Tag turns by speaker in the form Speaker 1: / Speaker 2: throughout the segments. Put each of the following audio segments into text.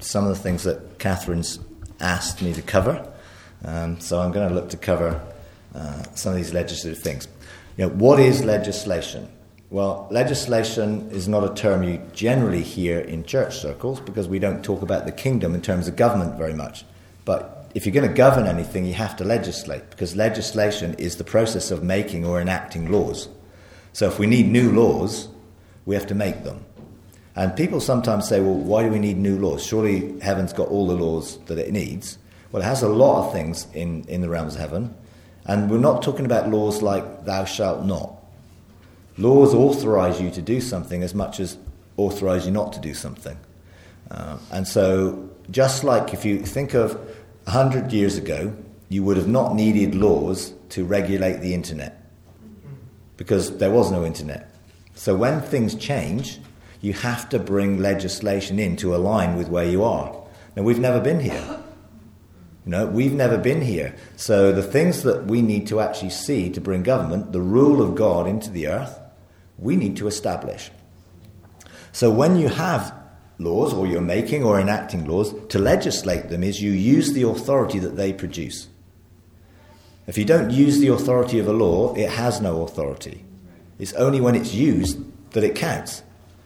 Speaker 1: some of the things that Catherine's asked me to cover. So I'm going to look to cover some of these legislative things. What is legislation? Well, legislation is not a term you generally hear in church circles because we don't talk about the kingdom in terms of government very much. But if you're going to govern anything, you have to legislate, because legislation is the process of making or enacting laws. So if we need new laws, we have to make them. And people sometimes say, well, why do we need new laws? Surely heaven's got all the laws that it needs. Well, it has a lot of things in the realms of heaven. And we're not talking about laws like thou shalt not. Laws authorize you to do something as much as authorize you not to do something. And so just like if you think of 100 years ago, you would have not needed laws to regulate the internet because there was no internet. So when things change, you have to bring legislation in to align with where you are. Now, we've never been here. We've never been here. So the things that we need to actually see to bring government, the rule of God into the earth, we need to establish. So when you have laws, or you're making or enacting laws, to legislate them is you use the authority that they produce. If you don't use the authority of a law, it has no authority. It's only when it's used that it counts.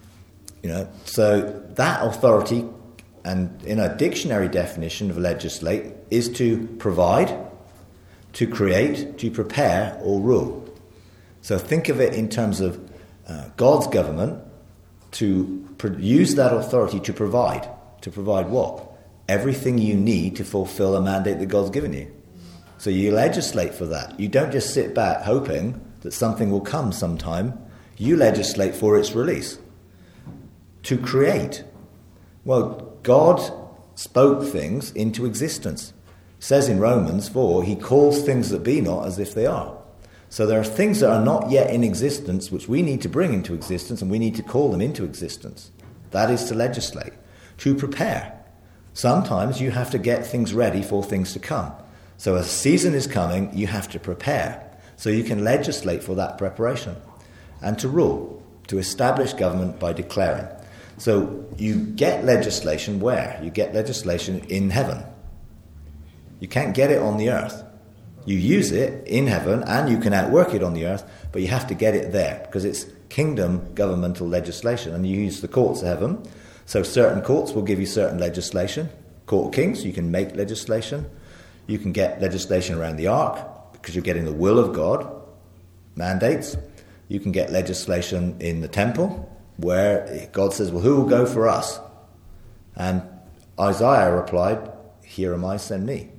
Speaker 1: So that authority, and in a dictionary definition of legislate, is to provide, to create, to prepare, or rule. So think of it in terms of God's government, to use that authority to provide. To provide what? Everything you need to fulfill a mandate that God's given you. So you legislate for that. You don't just sit back hoping that something will come sometime. You legislate for its release. To create. Well, God spoke things into existence. It says in Romans 4, he calls things that be not as if they are. So there are things that are not yet in existence which we need to bring into existence, and we need to call them into existence. That is to legislate. To prepare. Sometimes you have to get things ready for things to come. So a season is coming, you have to prepare. So you can legislate for that preparation. And to rule. To establish government by declaring. So you get legislation where? You get legislation in heaven. You can't get it on the earth. You use it in heaven and you can outwork it on the earth, but you have to get it there because it's kingdom governmental legislation, and you use the courts of heaven. So certain courts will give you certain legislation. Court of Kings, you can make legislation. You can get legislation around the ark because you're getting the will of God, mandates. You can get legislation in the temple where God says, well, who will go for us? And Isaiah replied, here am I, send me.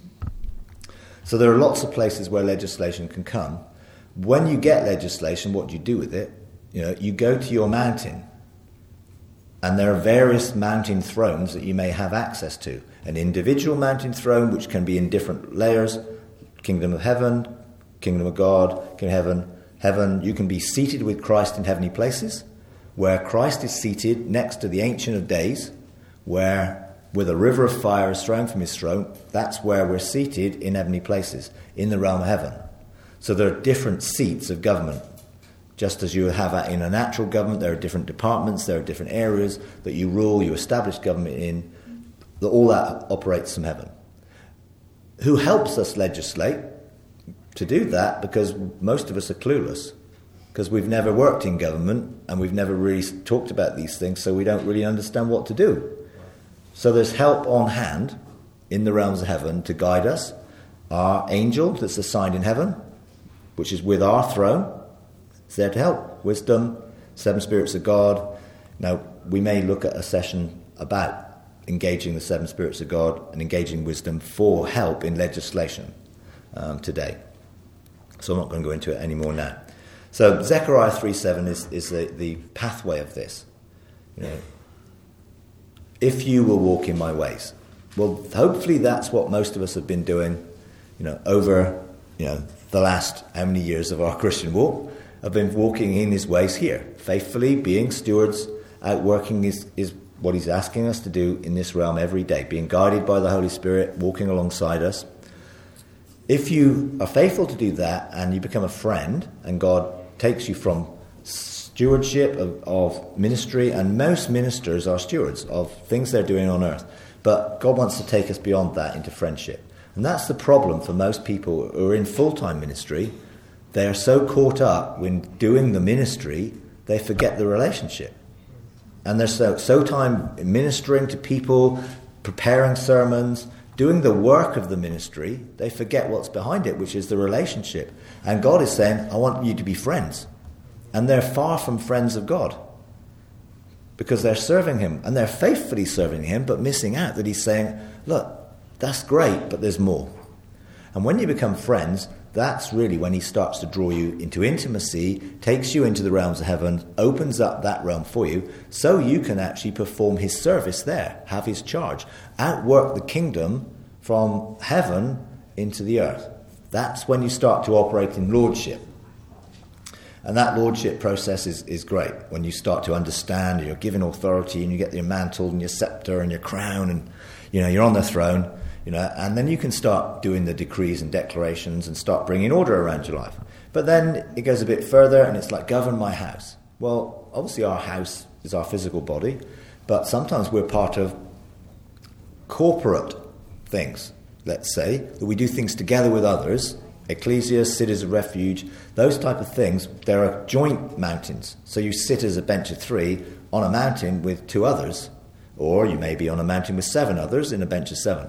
Speaker 1: So there are lots of places where legislation can come. When you get legislation, what do you do with it? You go to your mountain, and there are various mountain thrones that you may have access to. An individual mountain throne, which can be in different layers, kingdom of heaven, kingdom of God, kingdom of heaven. You can be seated with Christ in heavenly places, where Christ is seated next to the Ancient of Days, where with a river of fire is thrown from his throne. That's where we're seated in heavenly places, in the realm of heaven. So there are different seats of government. Just as you have in a natural government, there are different departments, there are different areas that you rule, you establish government in. All that operates from heaven. Who helps us legislate to do that? Because most of us are clueless. Because we've never worked in government and we've never really talked about these things, so we don't really understand what to do. So there's help on hand in the realms of heaven to guide us. Our angel that's assigned in heaven, which is with our throne, is there to help. Wisdom, 7 spirits of God. Now, we may look at a session about engaging the 7 spirits of God and engaging wisdom for help in legislation today. So I'm not going to go into it anymore now. So Zechariah 3:7 is the pathway of this. If you will walk in my ways. Well, hopefully that's what most of us have been doing, over, the last how many years of our Christian walk. Have been walking in his ways here, faithfully being stewards, outworking is what he's asking us to do in this realm every day, being guided by the Holy Spirit, walking alongside us. If you are faithful to do that and you become a friend and God takes you from stewardship of ministry, and most ministers are stewards of things they're doing on earth. But God wants to take us beyond that into friendship. And that's the problem for most people who are in full-time ministry. They are so caught up in doing the ministry, they forget the relationship. And they're so time ministering to people, preparing sermons, doing the work of the ministry, they forget what's behind it, which is the relationship. And God is saying, I want you to be friends. And they're far from friends of God, because they're serving him, and they're faithfully serving him, but missing out that he's saying, look, that's great, but there's more. And when you become friends, that's really when he starts to draw you into intimacy, takes you into the realms of heaven, opens up that realm for you, so you can actually perform his service there, have his charge, outwork the kingdom from heaven into the earth. That's when you start to operate in lordship. And that lordship process is great, when you start to understand, you're given authority, and you get your mantle and your scepter and your crown, and you're on the throne. And then you can start doing the decrees and declarations and start bringing order around your life. But then it goes a bit further, and it's like, govern my house. Well, obviously our house is our physical body, but sometimes we're part of corporate things, let's say, that we do things together with others, ecclesia, cities of refuge, those type of things. There are joint mountains. So you sit as a bench of 3 on a mountain with 2 others, or you may be on a mountain with 7 others in a bench of 7.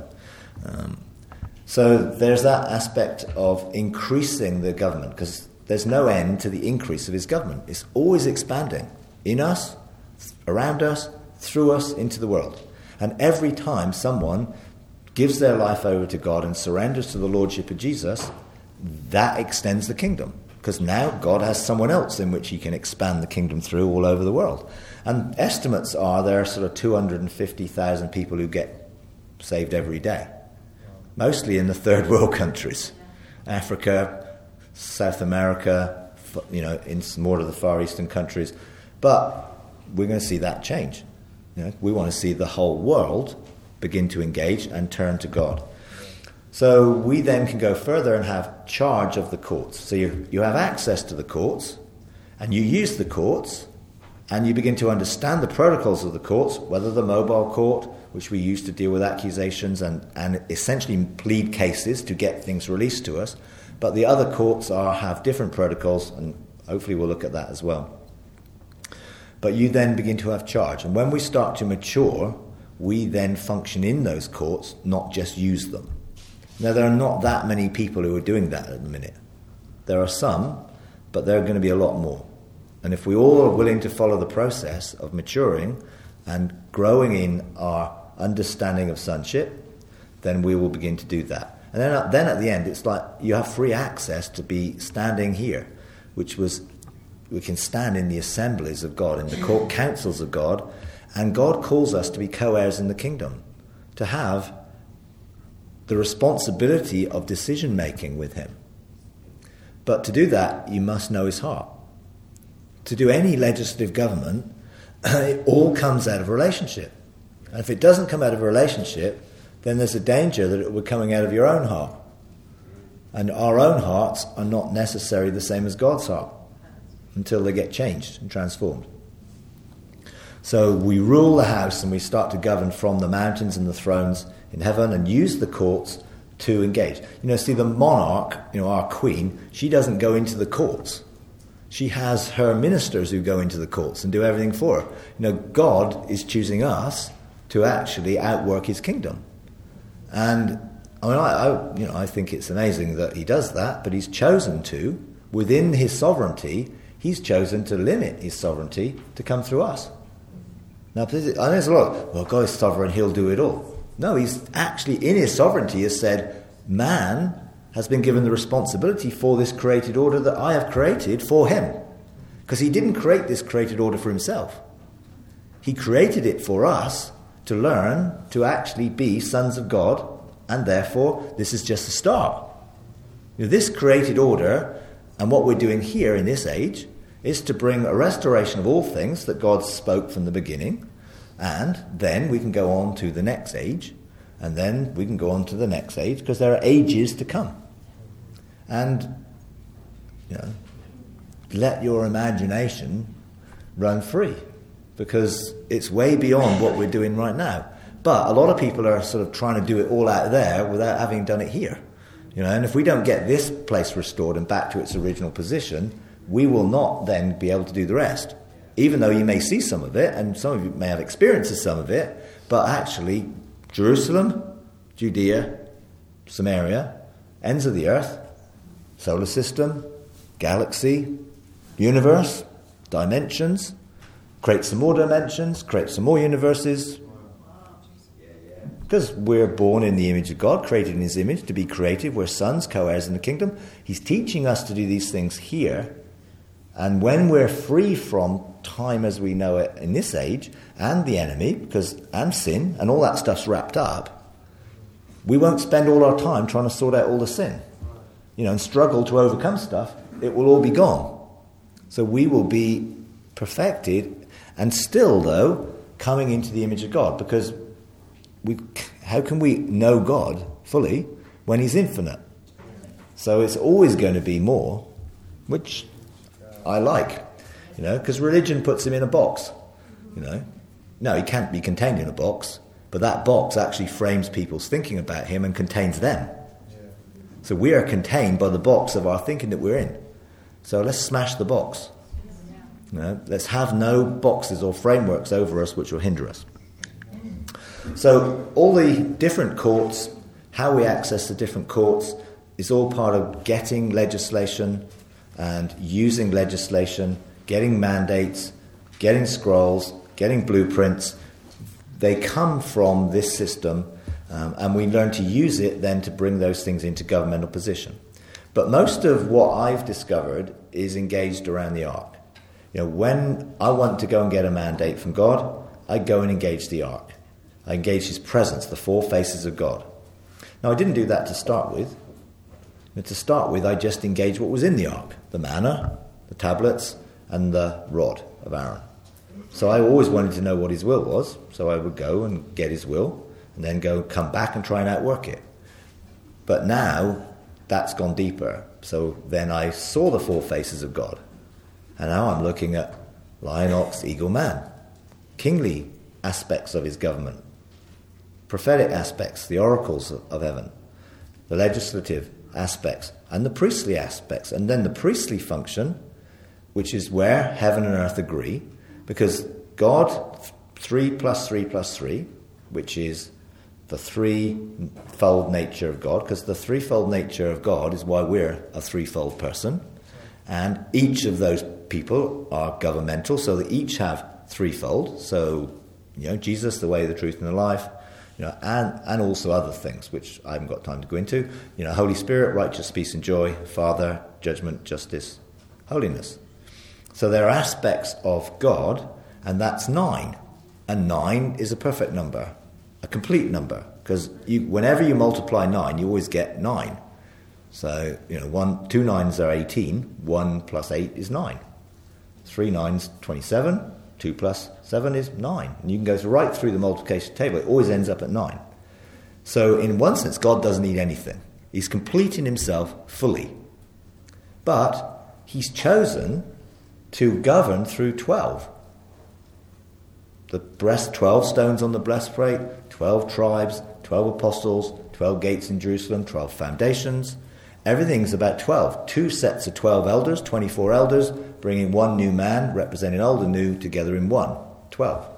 Speaker 1: So there's that aspect of increasing the government, because there's no end to the increase of his government. It's always expanding in us, around us, through us, into the world. And every time someone gives their life over to God and surrenders to the lordship of Jesus, that extends the kingdom, because now God has someone else in which he can expand the kingdom through all over the world. And estimates are there are sort of 250,000 people who get saved every day. Mostly in the third world countries, Africa, South America, in more of the Far Eastern countries. But we're going to see that change. We want to see the whole world begin to engage and turn to God. So we then can go further and have charge of the courts. So you have access to the courts, and you use the courts, and you begin to understand the protocols of the courts, whether the mobile court, which we use to deal with accusations and essentially plead cases to get things released to us. But the other courts have different protocols, and hopefully we'll look at that as well. But you then begin to have charge. And when we start to mature, we then function in those courts, not just use them. Now, there are not that many people who are doing that at the minute. There are some, but there are going to be a lot more. And if we all are willing to follow the process of maturing and growing in our understanding of sonship, then we will begin to do that. And then at the end, it's like you have free access to be standing here, which was, we can stand in the assemblies of God, in the court councils of God, and God calls us to be co-heirs in the kingdom, to have the responsibility of decision-making with him. But to do that, you must know his heart. To do any legislative government, it all comes out of a relationship. And if it doesn't come out of a relationship, then there's a danger that it will be coming out of your own heart. And our own hearts are not necessarily the same as God's heart until they get changed and transformed. So we rule the house, and we start to govern from the mountains and the thrones in heaven, and use the courts to engage. See, the monarch, our queen, she doesn't go into the courts. She has her ministers who go into the courts and do everything for her. God is choosing us to actually outwork his kingdom. And I think it's amazing that he does that, but he's chosen to, within his sovereignty, he's chosen to limit his sovereignty to come through us. Now, I know there's a lot, well, God is sovereign, he'll do it all. No, he's actually, in his sovereignty, has said, man has been given the responsibility for this created order that I have created for him. Because he didn't create this created order for himself. He created it for us to learn to actually be sons of God, and therefore this is just a start. This created order, and what we're doing here in this age, is to bring a restoration of all things that God spoke from the beginning, and then we can go on to the next age, and then we can go on to the next age, because there are ages to come. And let your imagination run free, because it's way beyond what we're doing right now. But a lot of people are sort of trying to do it all out there without having done it here. And if we don't get this place restored and back to its original position, we will not then be able to do the rest. Even though you may see some of it, and some of you may have experienced some of it, but actually Jerusalem, Judea, Samaria, ends of the earth, solar system, galaxy, universe, dimensions, create some more dimensions, create some more universes. Because we're born in the image of God, created in his image, to be creative. We're sons, co-heirs in the kingdom. He's teaching us to do these things here. And when we're free from time as we know it in this age, and the enemy, and sin, and all that stuff's wrapped up, we won't spend all our time trying to sort out all the sin, and struggle to overcome stuff. It will all be gone. So we will be perfected, and still, though, coming into the image of God, because how can we know God fully when he's infinite? So it's always going to be more, which I like, because religion puts him in a box, No, he can't be contained in a box, but that box actually frames people's thinking about him and contains them. So we are contained by the box of our thinking that we're in. So let's smash the box. Let's have no boxes or frameworks over us which will hinder us. So all the different courts, how we access the different courts, is all part of getting legislation and using legislation, getting mandates, getting scrolls, getting blueprints. They come from this system, and we learn to use it then to bring those things into governmental position. But most of what I've discovered is engaged around the ark. When I want to go and get a mandate from God, I go and engage the ark. I engage his presence, the four faces of God. Now, I didn't do that to start with. To start with, I just engaged what was in the ark: the manna, the tablets, and the rod of Aaron. So I always wanted to know what his will was, so I would go and get his will, and then come back and try and outwork it. But now, that's gone deeper. So then I saw the four faces of God. And now I'm looking at lion, ox, eagle, man. Kingly aspects of his government. Prophetic aspects, the oracles of heaven. The legislative aspects. And the priestly aspects. And then the priestly function, which is where heaven and earth agree. Because God, 3 plus 3 plus 3, which is the threefold nature of God, because the threefold nature of God is why we're a threefold person, and each of those people are governmental, so they each have threefold. So, Jesus, the way, the truth, and the life, and also other things which I haven't got time to go into. Holy Spirit, righteousness, peace, and joy, Father, judgment, justice, holiness. So there are aspects of God, and that's 9, and 9 is a perfect number. A complete number, because whenever you multiply 9, you always get 9. So, 2 nines are 18, 1 plus 8 is 9. 3 nines, 27, 2 plus 7 is 9. And you can go right through the multiplication table, it always ends up at 9. So in one sense, God doesn't need anything. He's complete in himself fully. But he's chosen to govern through 12. The 12 stones on the breastplate, 12 tribes, 12 apostles, 12 gates in Jerusalem, 12 foundations. Everything's about 12. 2 sets of 12 elders, 24 elders, bringing one new man, representing old and new, together in one, 12.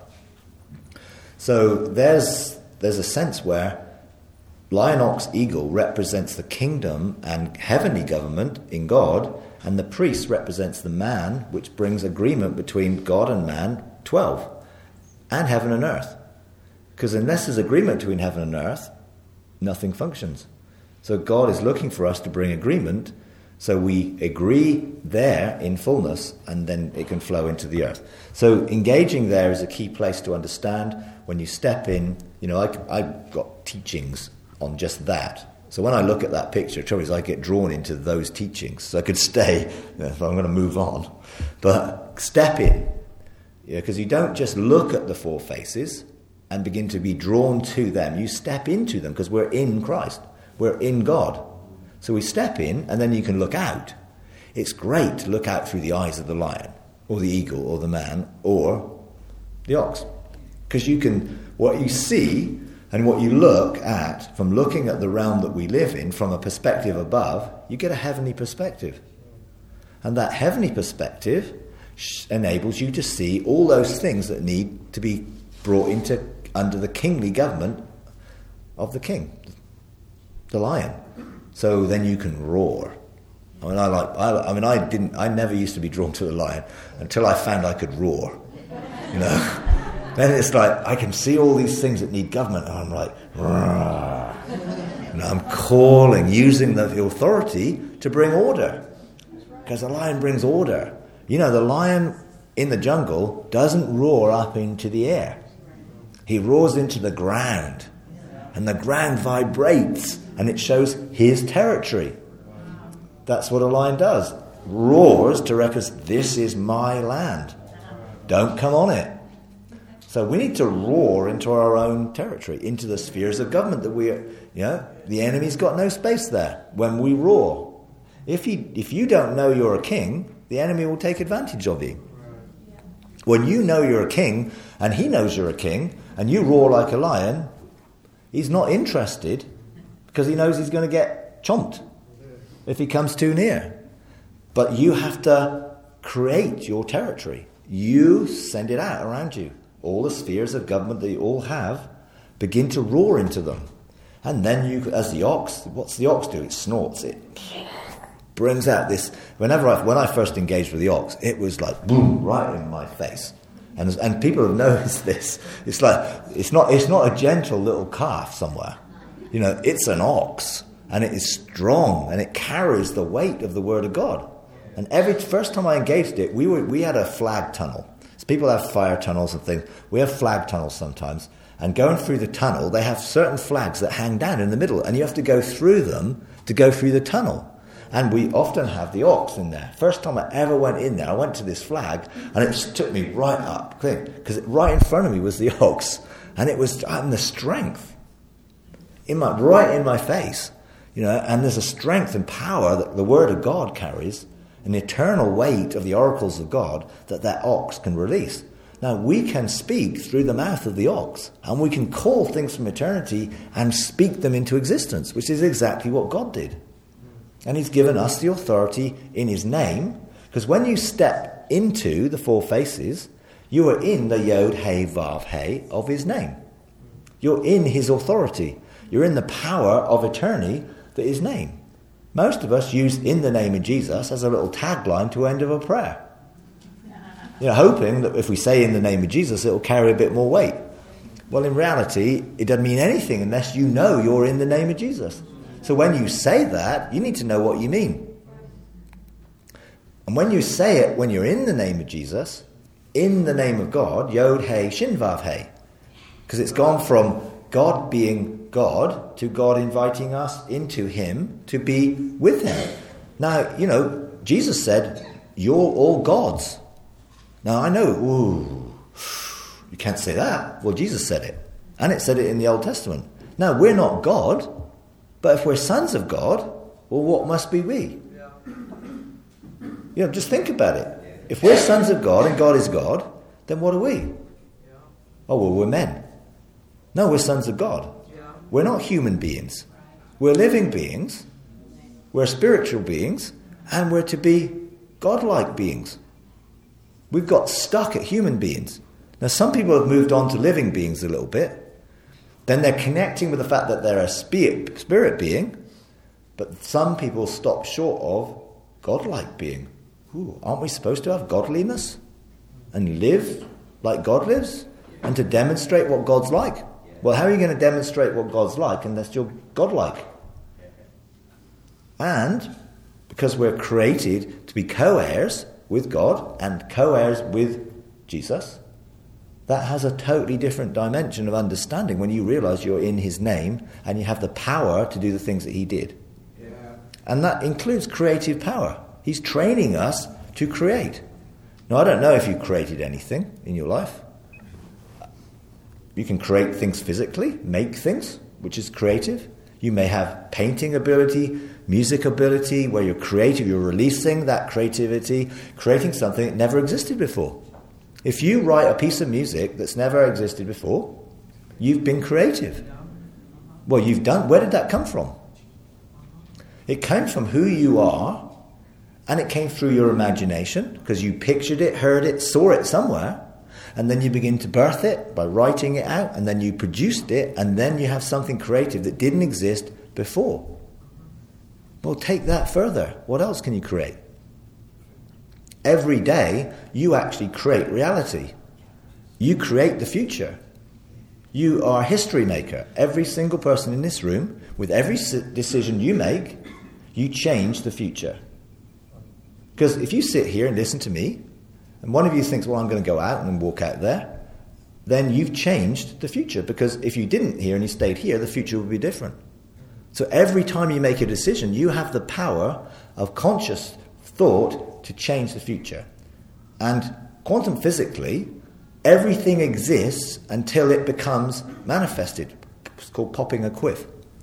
Speaker 1: So there's a sense where lion, ox, eagle represents the kingdom and heavenly government in God, and the priest represents the man, which brings agreement between God and man, 12. And heaven and earth. Because unless there's agreement between heaven and earth, nothing functions. So God is looking for us to bring agreement, so we agree there in fullness, and then it can flow into the earth. So engaging there is a key place to understand. When you step in, I've got teachings on just that. So when I look at that picture, the trouble is I get drawn into those teachings. So I could stay, if I'm going to move on. But step in. Because you don't just look at the four faces and begin to be drawn to them. You step into them because we're in Christ. We're in God. So we step in and then you can look out. It's great to look out through the eyes of the lion. or the eagle, or the man, or the ox. Because what you see and what you look at, from looking at the realm that we live in, from a perspective above, you get a heavenly perspective. And that heavenly perspective enables you to see all those things that need to be brought into under the kingly government of the king, the lion. So then you can roar. I never used to be drawn to the lion until I found I could roar. Then it's like I can see all these things that need government, and I'm like, roar. I'm calling, using the authority to bring order, because the lion brings order. The lion in the jungle doesn't roar up into the air. He roars into the ground, and the ground vibrates, and it shows his territory. That's what a lion does. Roars to represent, this is my land. Don't come on it. So we need to roar into our own territory, into the spheres of government that the enemy's got no space there when we roar. If you don't know you're a king, the enemy will take advantage of you. When you know you're a king, and he knows you're a king, and you roar like a lion, he's not interested, because he knows he's going to get chomped if he comes too near. But you have to create your territory. You send it out around you. All the spheres of government that you all have, begin to roar into them. And then you, as the ox, what's the ox do? It snorts. It brings out this. When I first engaged with the ox, it was like boom, right in my face. And people have noticed this. It's like it's not a gentle little calf somewhere. It's an ox, and it is strong, and it carries the weight of the Word of God. And first time I engaged it, we had a flag tunnel. So people have fire tunnels and things. We have flag tunnels sometimes. And going through the tunnel, they have certain flags that hang down in the middle, and you have to go through them to go through the tunnel. And we often have the ox in there. First time I ever went in there, I went to this flag, and it just took me right up, because right in front of me was the ox, and it was the strength right in my face, And there's a strength and power that the Word of God carries, an eternal weight of the oracles of God that ox can release. Now, we can speak through the mouth of the ox, and we can call things from eternity and speak them into existence, which is exactly what God did. And he's given us the authority in his name, because when you step into the four faces, you are in the Yod, He, Vav, He of his name. You're in his authority. You're in the power of eternity that is his name. Most of us use "in the name of Jesus" as a little tagline to end of a prayer. Hoping that if we say "in the name of Jesus," it will carry a bit more weight. Well, in reality, it doesn't mean anything unless you know you're in the name of Jesus. So when you say that, you need to know what you mean. And when you say it, when you're in the name of Jesus, in the name of God, Yod, He, Shin, Vav, He, because it's gone from God being God to God inviting us into him to be with him. Now, Jesus said, "You're all gods." Now, I know, you can't say that. Well, Jesus said it. And it said it in the Old Testament. Now, we're not God, but if we're sons of God, well, what must be we? Just think about it. If we're sons of God and God is God, then what are we? Oh, well, we're men. No, we're sons of God. We're not human beings. We're living beings. We're spiritual beings. And we're to be godlike beings. We've got stuck at human beings. Now, some people have moved on to living beings a little bit. Then they're connecting with the fact that they're a spirit being. But some people stop short of godlike being. Aren't we supposed to have godliness? And live like God lives? And to demonstrate what God's like? Well, how are you going to demonstrate what God's like unless you're godlike? And because we're created to be co-heirs with God and co-heirs with Jesus, that has a totally different dimension of understanding when you realize you're in his name and you have the power to do the things that he did. Yeah. And that includes creative power. He's training us to create. Now, I don't know if you created anything in your life. You can create things physically, make things, which is creative. You may have painting ability, music ability, where you're creative, you're releasing that creativity, creating something that never existed before. If you write a piece of music that's never existed before, you've been creative. Well, where did that come from? It came from who you are, and it came through your imagination, because you pictured it, heard it, saw it somewhere, and then you begin to birth it by writing it out, and then you produced it, and then you have something creative that didn't exist before. Well, take that further. What else can you create? Every day, you actually create reality. You create the future. You are a history maker. Every single person in this room, with every decision you make, you change the future. Because if you sit here and listen to me, and one of you thinks, well, I'm going to go out and walk out there, then you've changed the future. Because if you didn't hear and you stayed here, the future would be different. So every time you make a decision, you have the power of conscious thought to change the future. And quantum physically, everything exists until it becomes manifested. It's called popping a quiff.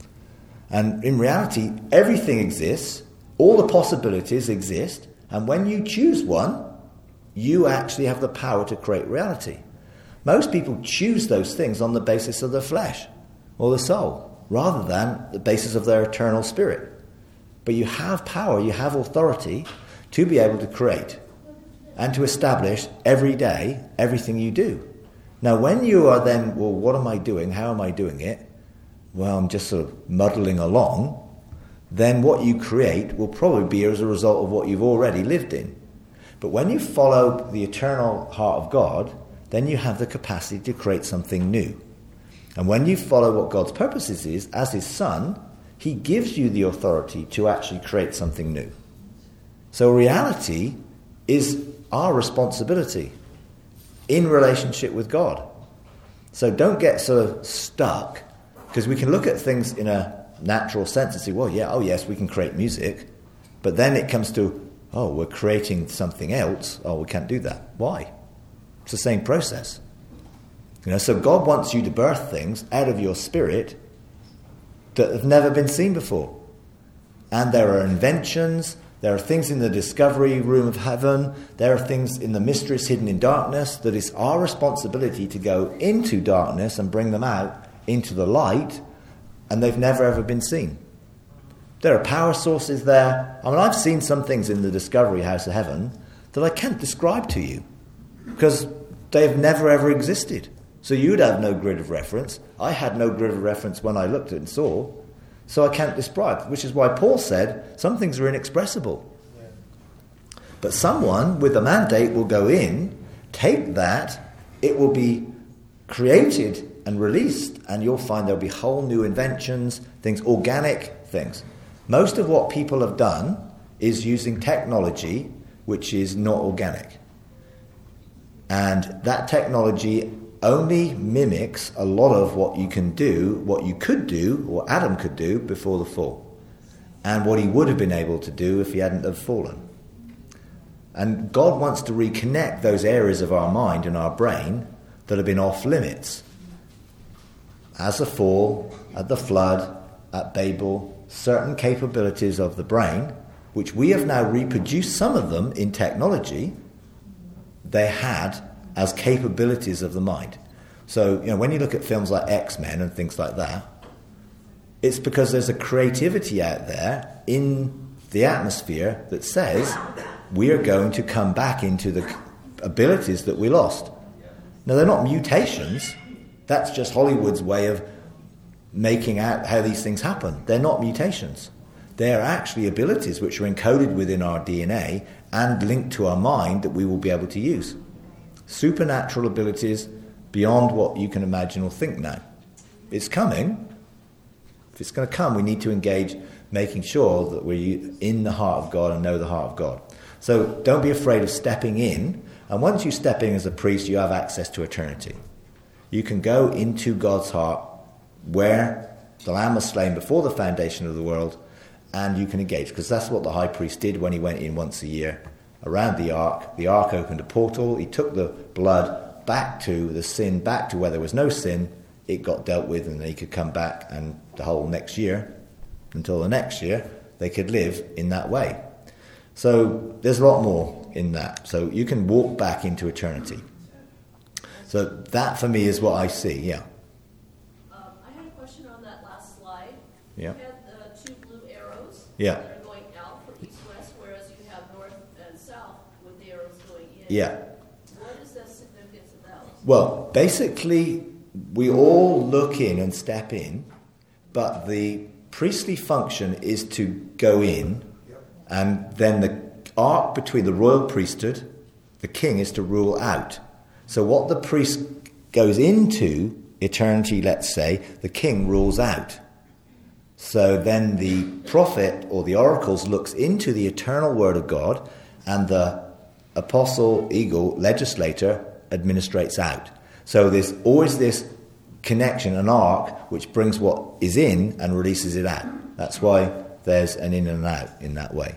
Speaker 1: And in reality, everything exists, all the possibilities exist, and when you choose one, you actually have the power to create reality. Most people choose those things on the basis of their flesh or the soul, rather than the basis of their eternal spirit. But you have power, you have authority to be able to create and to establish every day everything you do. Now, when you are then, well, what am I doing? How am I doing it? Well, I'm just sort of muddling along. Then what you create will probably be as a result of what you've already lived in. But when you follow the eternal heart of God, then you have the capacity to create something new. And when you follow what God's purposes is, as his son, he gives you the authority to actually create something new. So reality is our responsibility in relationship with God. So don't get sort of stuck, because we can look at things in a natural sense and say, well, yeah, oh yes, we can create music. But then it comes to, oh, we're creating something else. Oh, we can't do that. Why? It's the same process. So God wants you to birth things out of your spirit that have never been seen before. And there are inventions, there are things in the discovery room of heaven, there are things in the mysteries hidden in darkness, that it's our responsibility to go into darkness and bring them out into the light, and they've never ever been seen. There are power sources there. I mean, I've seen some things in the Discovery House of Heaven that I can't describe to you, because they've never ever existed. So you'd have no grid of reference. I had no grid of reference when I looked at and saw, so I can't describe, which is why Paul said some things are inexpressible. Yeah. But someone with a mandate will go in, take that, it will be created and released, and you'll find there'll be whole new inventions, things, organic things. Most of what people have done is using technology which is not organic. And that technology only mimics a lot of what you can do, what you could do, or Adam could do before the fall, and what he would have been able to do if he hadn't have fallen. And God wants to reconnect those areas of our mind and our brain that have been off limits. As the fall, at the flood, at Babel, certain capabilities of the brain, which we have now reproduced some of them in technology, they had as capabilities of the mind. So, when you look at films like X-Men and things like that, it's because there's a creativity out there in the atmosphere that says we are going to come back into the abilities that we lost. Now, they're not mutations. That's just Hollywood's way of making out how these things happen. They're not mutations. They're actually abilities which are encoded within our DNA and linked to our mind that we will be able to use. Supernatural abilities beyond what you can imagine or think now. It's coming. If it's going to come, we need to engage making sure that we're in the heart of God and know the heart of God. So don't be afraid of stepping in. And once you step in as a priest, you have access to eternity. You can go into God's heart where the Lamb was slain before the foundation of the world, and you can engage, because that's what the high priest did when he went in once a year around the ark. The ark opened a portal. He took the blood back to the sin, back to where there was no sin, it got dealt with, and they could come back, and the whole next year, until the next year, they could live in that way. So there's a lot more in that. So you can walk back into eternity. So that for me is what I see, yeah.
Speaker 2: I had a question on that last slide.
Speaker 1: Yeah.
Speaker 2: You had the two blue arrows
Speaker 1: Yeah.
Speaker 2: that are going out from east-west, whereas you have north and south with the arrows going in.
Speaker 1: Yeah.
Speaker 2: What is the significance of those?
Speaker 1: Well, basically, we all look in and step in, but the priestly function is to go in, and then the arc between the royal priesthood, the king, is to rule out. So what the priest goes into eternity, let's say, the king rules out. So then the prophet or the oracles looks into the eternal word of God, and the apostle, eagle, legislator administrates out. So there's always this connection, an arc, which brings what is in and releases it out. That's why there's an in and out in that way.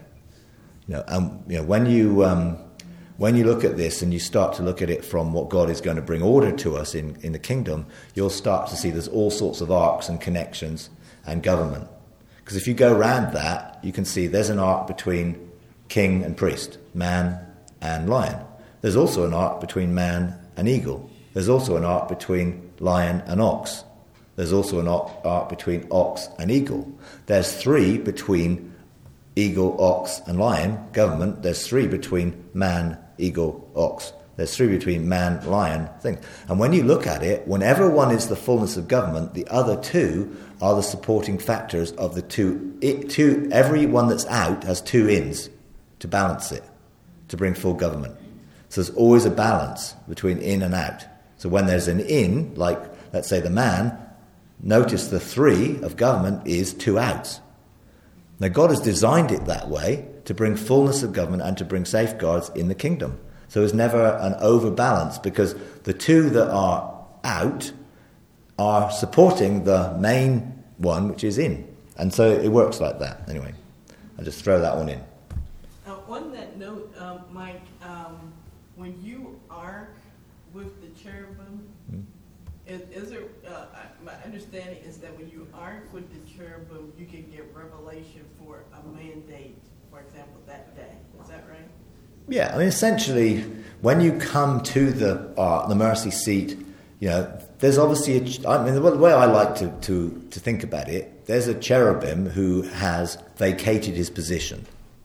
Speaker 1: When you look at this and you start to look at it from what God is going to bring order to us in the kingdom, you'll start to see there's all sorts of arcs and connections and government. Because if you go around that, you can see there's an arc between king and priest, man and lion. There's also an arc between man and eagle. There's also an arc between lion and ox. There's also an arc between ox and eagle. There's 3 between eagle, ox, and lion, government. There's 3 between man, eagle, ox. There's 3 between man, lion, thing. And when you look at it, whenever one is the fullness of government, the other 2 are the supporting factors of the two. Every one that's out has 2 ins to balance it, to bring full government. So there's always a balance between in and out. So when there's an in, like, let's say the man, notice the 3 of government is 2 outs. Now, God has designed it that way to bring fullness of government and to bring safeguards in the kingdom. So there's never an overbalance, because the 2 that are out are supporting the main one, which is in. And so it works like that. Anyway, I'll just throw that one in.
Speaker 3: On that note, Mike, when you arc with the cherubim, is there, my understanding is that when you arc with the cherubim, you can get revelation for a mandate, for example, that day. Is that right?
Speaker 1: Yeah, I mean, essentially, when you come to the mercy seat, there's obviously the way I like to think about it, there's a cherubim who has vacated his position,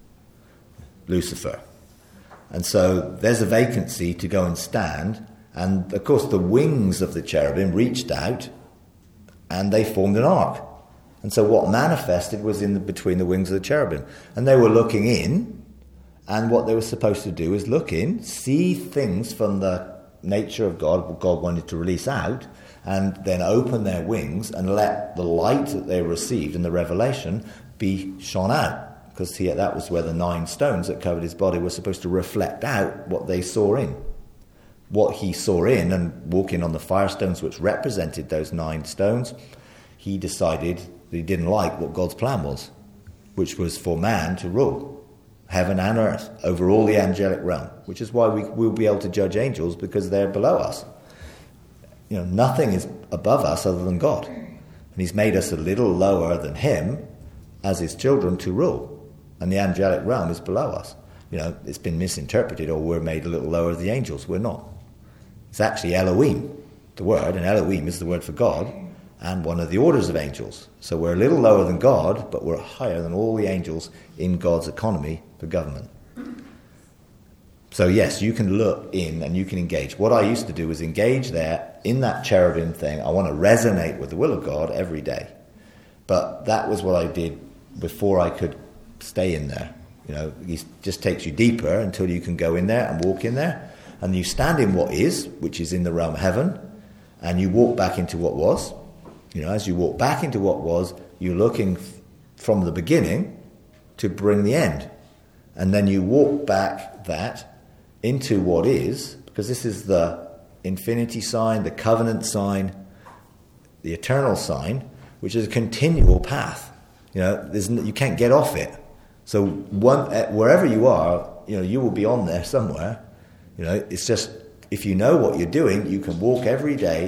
Speaker 1: Lucifer. And so there's a vacancy to go and stand. And, of course, the wings of the cherubim reached out and they formed an arc. And so what manifested was between the wings of the cherubim. And they were looking in, and what they were supposed to do is look in, see things from the nature of God, what God wanted to release out, and then open their wings and let the light that they received in the revelation be shone out. Because that was where the 9 stones that covered his body were supposed to reflect out what they saw in. What he saw in, and walking on the firestones which represented those 9 stones, he decided that he didn't like what God's plan was, which was for man to rule heaven and earth over all the angelic realm, which is why we will be able to judge angels, because they're below us. Nothing is above us other than God. And he's made us a little lower than him as his children to rule. And the angelic realm is below us. It's been misinterpreted, or we're made a little lower than the angels. We're not. It's actually Elohim, the word, and Elohim is the word for God, and one of the orders of angels. So we're a little lower than God, but we're higher than all the angels in God's economy for government. So yes, you can look in and you can engage. What I used to do was engage there in that cherubim thing. I want to resonate with the will of God every day. But that was what I did before I could stay in there. He just takes you deeper until you can go in there and walk in there. And you stand in what is, which is in the realm of heaven, and you walk back into what was. As you walk back into what was, you're looking from the beginning to bring the end. And then you walk back that into what is, because this is the infinity sign, the covenant sign, the eternal sign, which is a continual path. You can't get off it. So wherever you are, you will be on there somewhere. It's just, if you know what you're doing, you can walk every day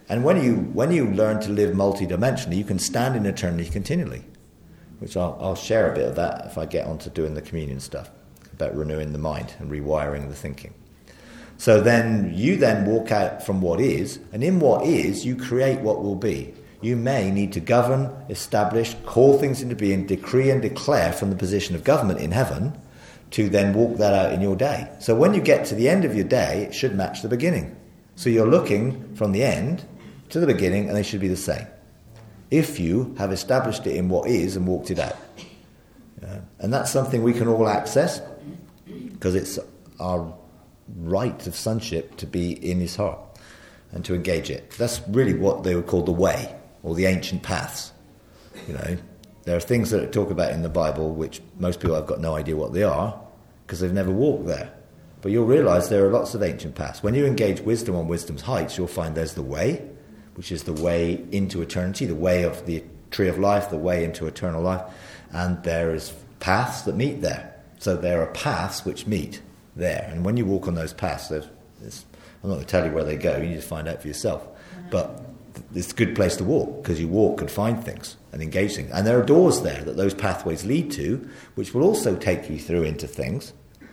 Speaker 1: And when you learn to live multidimensionally, you can stand in eternity continually, which I'll share a bit of that if I get on to doing the communion stuff, about renewing the mind and rewiring the thinking. So then you walk out from what is, and in what is, you create what will be. You may need to govern, establish, call things into being, decree and declare from the position of government in heaven to then walk that out in your day. So when you get to the end of your day, it should match the beginning. So you're looking from the end to the beginning, and they should be the same, if you have established it in what is and walked it out. And that's something we can all access, because it's our right of sonship to be in his heart and to engage it. That's really what they would call the way, or the ancient paths. There are things that talk about in the Bible which most people have got no idea what they are, because they've never walked there. But you'll realise there are lots of ancient paths. When you engage wisdom on wisdom's heights, you'll find there's the way, which is the way into eternity, the way of the tree of life, the way into eternal life, and there is paths that meet there. So there are paths which meet there, and when you walk on those paths, I'm not going to tell you where they go, you need to find out for yourself. But it's a good place to walk, because you walk and find things and engage things. And there are doors there that those pathways lead to, which will also take you through into things.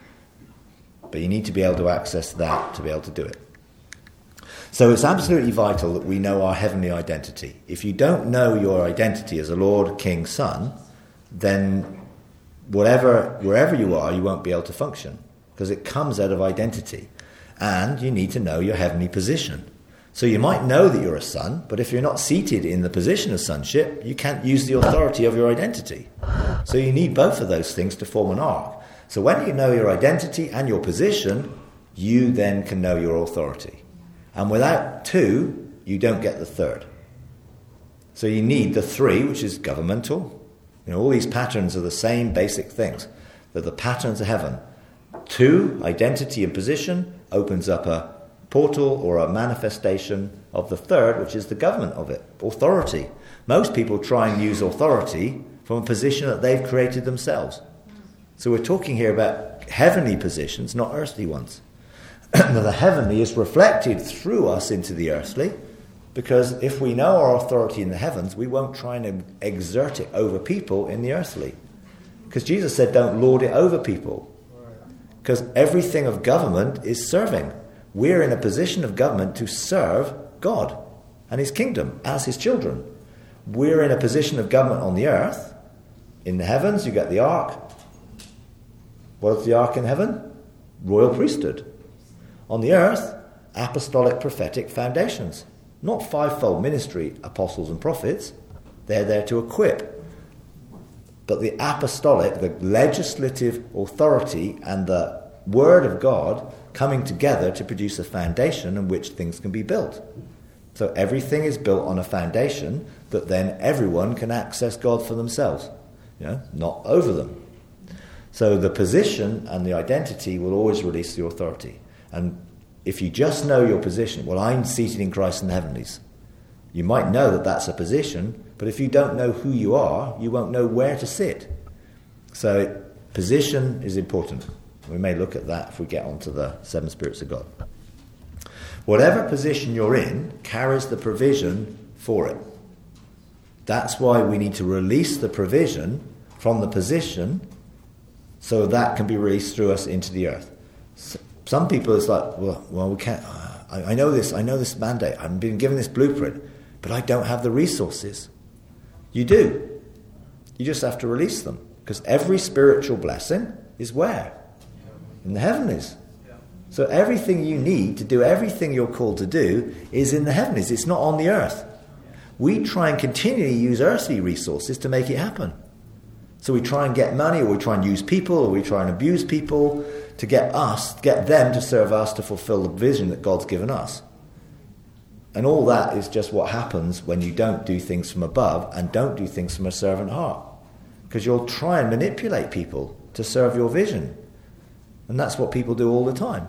Speaker 1: But you need to be able to access that to be able to do it. So it's absolutely vital that we know our heavenly identity. If you don't know your identity as a Lord, King, Son, then wherever you are, you won't be able to function, because it comes out of identity. And you need to know your heavenly position. So you might know that you're a son, but if you're not seated in the position of sonship, you can't use the authority of your identity. So you need both of those things to form an arc. So when you know your identity and your position, you then can know your authority. And without two, you don't get the third. So you need the three, which is governmental. All these patterns are the same basic things. They're the patterns of heaven. Two, identity and position, opens up a portal or a manifestation of the third, which is the government of it, authority. Most people try and use authority from a position that they've created themselves. So we're talking here about heavenly positions, not earthly ones. The heavenly is reflected through us into the earthly, because if we know our authority in the heavens, we won't try and exert it over people in the earthly. Because Jesus said, don't lord it over people. Because everything of government is serving. We're in a position of government to serve God and his kingdom as his children. We're in a position of government on the earth. In the heavens, you get the ark. What is the ark in heaven? Royal priesthood. On the earth, apostolic prophetic foundations. Not fivefold ministry, apostles and prophets. They're there to equip. But the apostolic, the legislative authority and the word of God coming together to produce a foundation on which things can be built. So everything is built on a foundation that then everyone can access God for themselves, not over them. So the position and the identity will always release the authority. And if you just know your position, well, I'm seated in Christ in the heavenlies. You might know that that's a position, but if you don't know who you are, you won't know where to sit. So position is important. We may look at that if we get onto the seven spirits of God. Whatever position you're in carries the provision for it. That's why we need to release the provision from the position so that can be released through us into the earth. Some people, it's like, well, we can't. I know this mandate. I've been given this blueprint, but I don't have the resources. You do. You just have to release them, because every spiritual blessing is where? In the heavenlies. So everything you need to do everything you're called to do is in the heavenlies. It's not on the earth. We try and continually use earthly resources to make it happen. So we try and get money, or we try and use people, or we try and abuse people to get them to serve us, to fulfill the vision that God's given us. And all that is just what happens when you don't do things from above and don't do things from a servant heart. Because you'll try and manipulate people to serve your vision. And that's what people do all the time.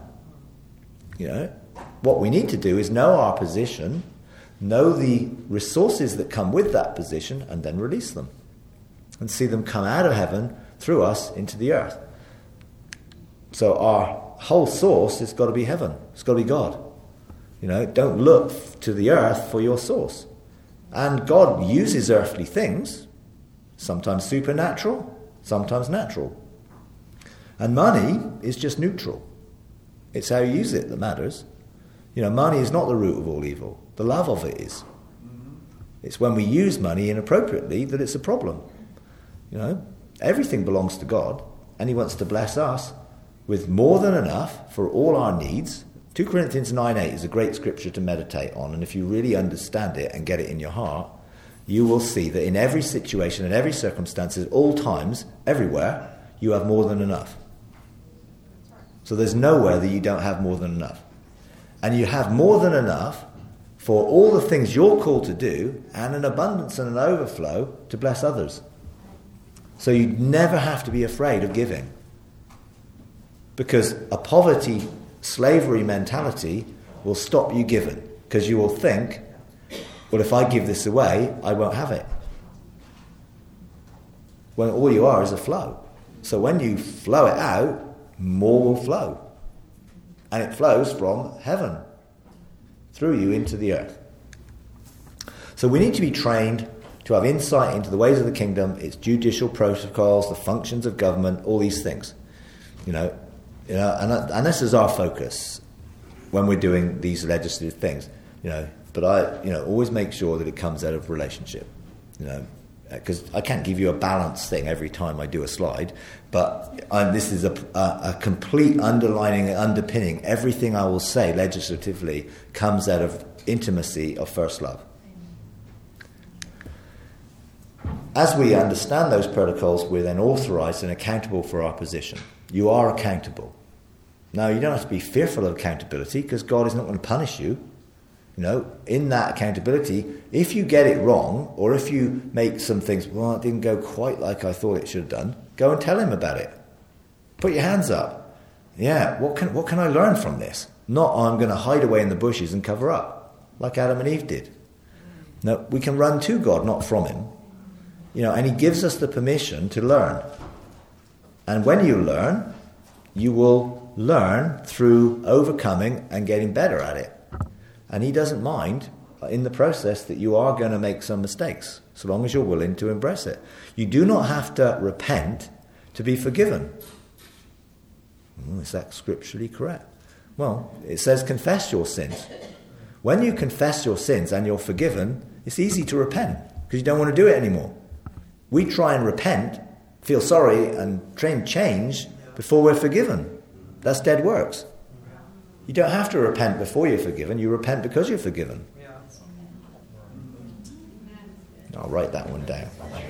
Speaker 1: What we need to do is know our position, know the resources that come with that position, and then release them. And see them come out of heaven through us into the earth. So our whole source has got to be heaven. It's got to be God. Don't look to the earth for your source. And God uses earthly things, sometimes supernatural, sometimes natural. And money is just neutral. It's how you use it that matters. Money is not the root of all evil. The love of it is. It's when we use money inappropriately that it's a problem. Everything belongs to God, and he wants to bless us with more than enough for all our needs. 2 Corinthians 9:8 is a great scripture to meditate on, and if you really understand it and get it in your heart, you will see that in every situation, in every circumstance, at all times, everywhere, you have more than enough. So there's nowhere that you don't have more than enough. And you have more than enough for all the things you're called to do, and an abundance and an overflow to bless others. So you never have to be afraid of giving. Because a poverty, slavery mentality will stop you giving. Because you will think, well, if I give this away, I won't have it. When all you are is a flow. So when you flow it out, more will flow. And it flows from heaven through you into the earth. So we need to be trained to have insight into the ways of the kingdom, its judicial protocols, the functions of government, all these things. And this is our focus when we're doing these legislative things. But I always make sure that it comes out of relationship. Because I can't give you a balanced thing every time I do a slide, but this is a complete underlining and underpinning. Everything I will say legislatively comes out of intimacy of first love. As we understand those protocols, we're then authorized and accountable for our position. You are accountable. Now, you don't have to be fearful of accountability, because God is not going to punish you. In that accountability, if you get it wrong, or if you make some things, well, it didn't go quite like I thought it should have done, go and tell him about it. Put your hands up. Yeah, what can I learn from this? Not, I'm going to hide away in the bushes and cover up, like Adam and Eve did. No, we can run to God, not from him. And he gives us the permission to learn. And when you learn, you will learn through overcoming and getting better at it. And he doesn't mind in the process that you are going to make some mistakes, so long as you're willing to embrace it. You do not have to repent to be forgiven. Is that scripturally correct? Well, it says confess your sins. When you confess your sins and you're forgiven, it's easy to repent, because you don't want to do it anymore. We try and repent, feel sorry, and try and change before we're forgiven. That's dead works. You don't have to repent before you're forgiven. You repent because you're forgiven. I'll write that one down.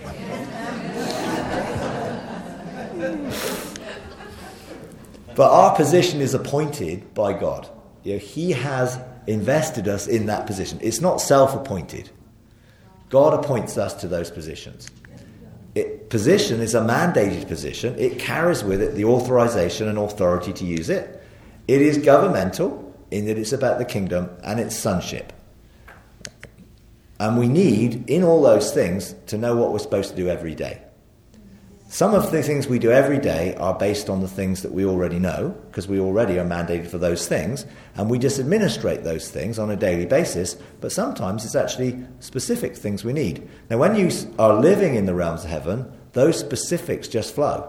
Speaker 1: But our position is appointed by God. He has invested us in that position. It's not self-appointed. God appoints us to those positions. Position is a mandated position. It carries with it the authorization and authority to use it. It is governmental in that it's about the kingdom and its sonship. And we need, in all those things, to know what we're supposed to do every day. Some of the things we do every day are based on the things that we already know, because we already are mandated for those things, and we just administrate those things on a daily basis, but sometimes it's actually specific things we need. Now, when you are living in the realms of heaven, those specifics just flow.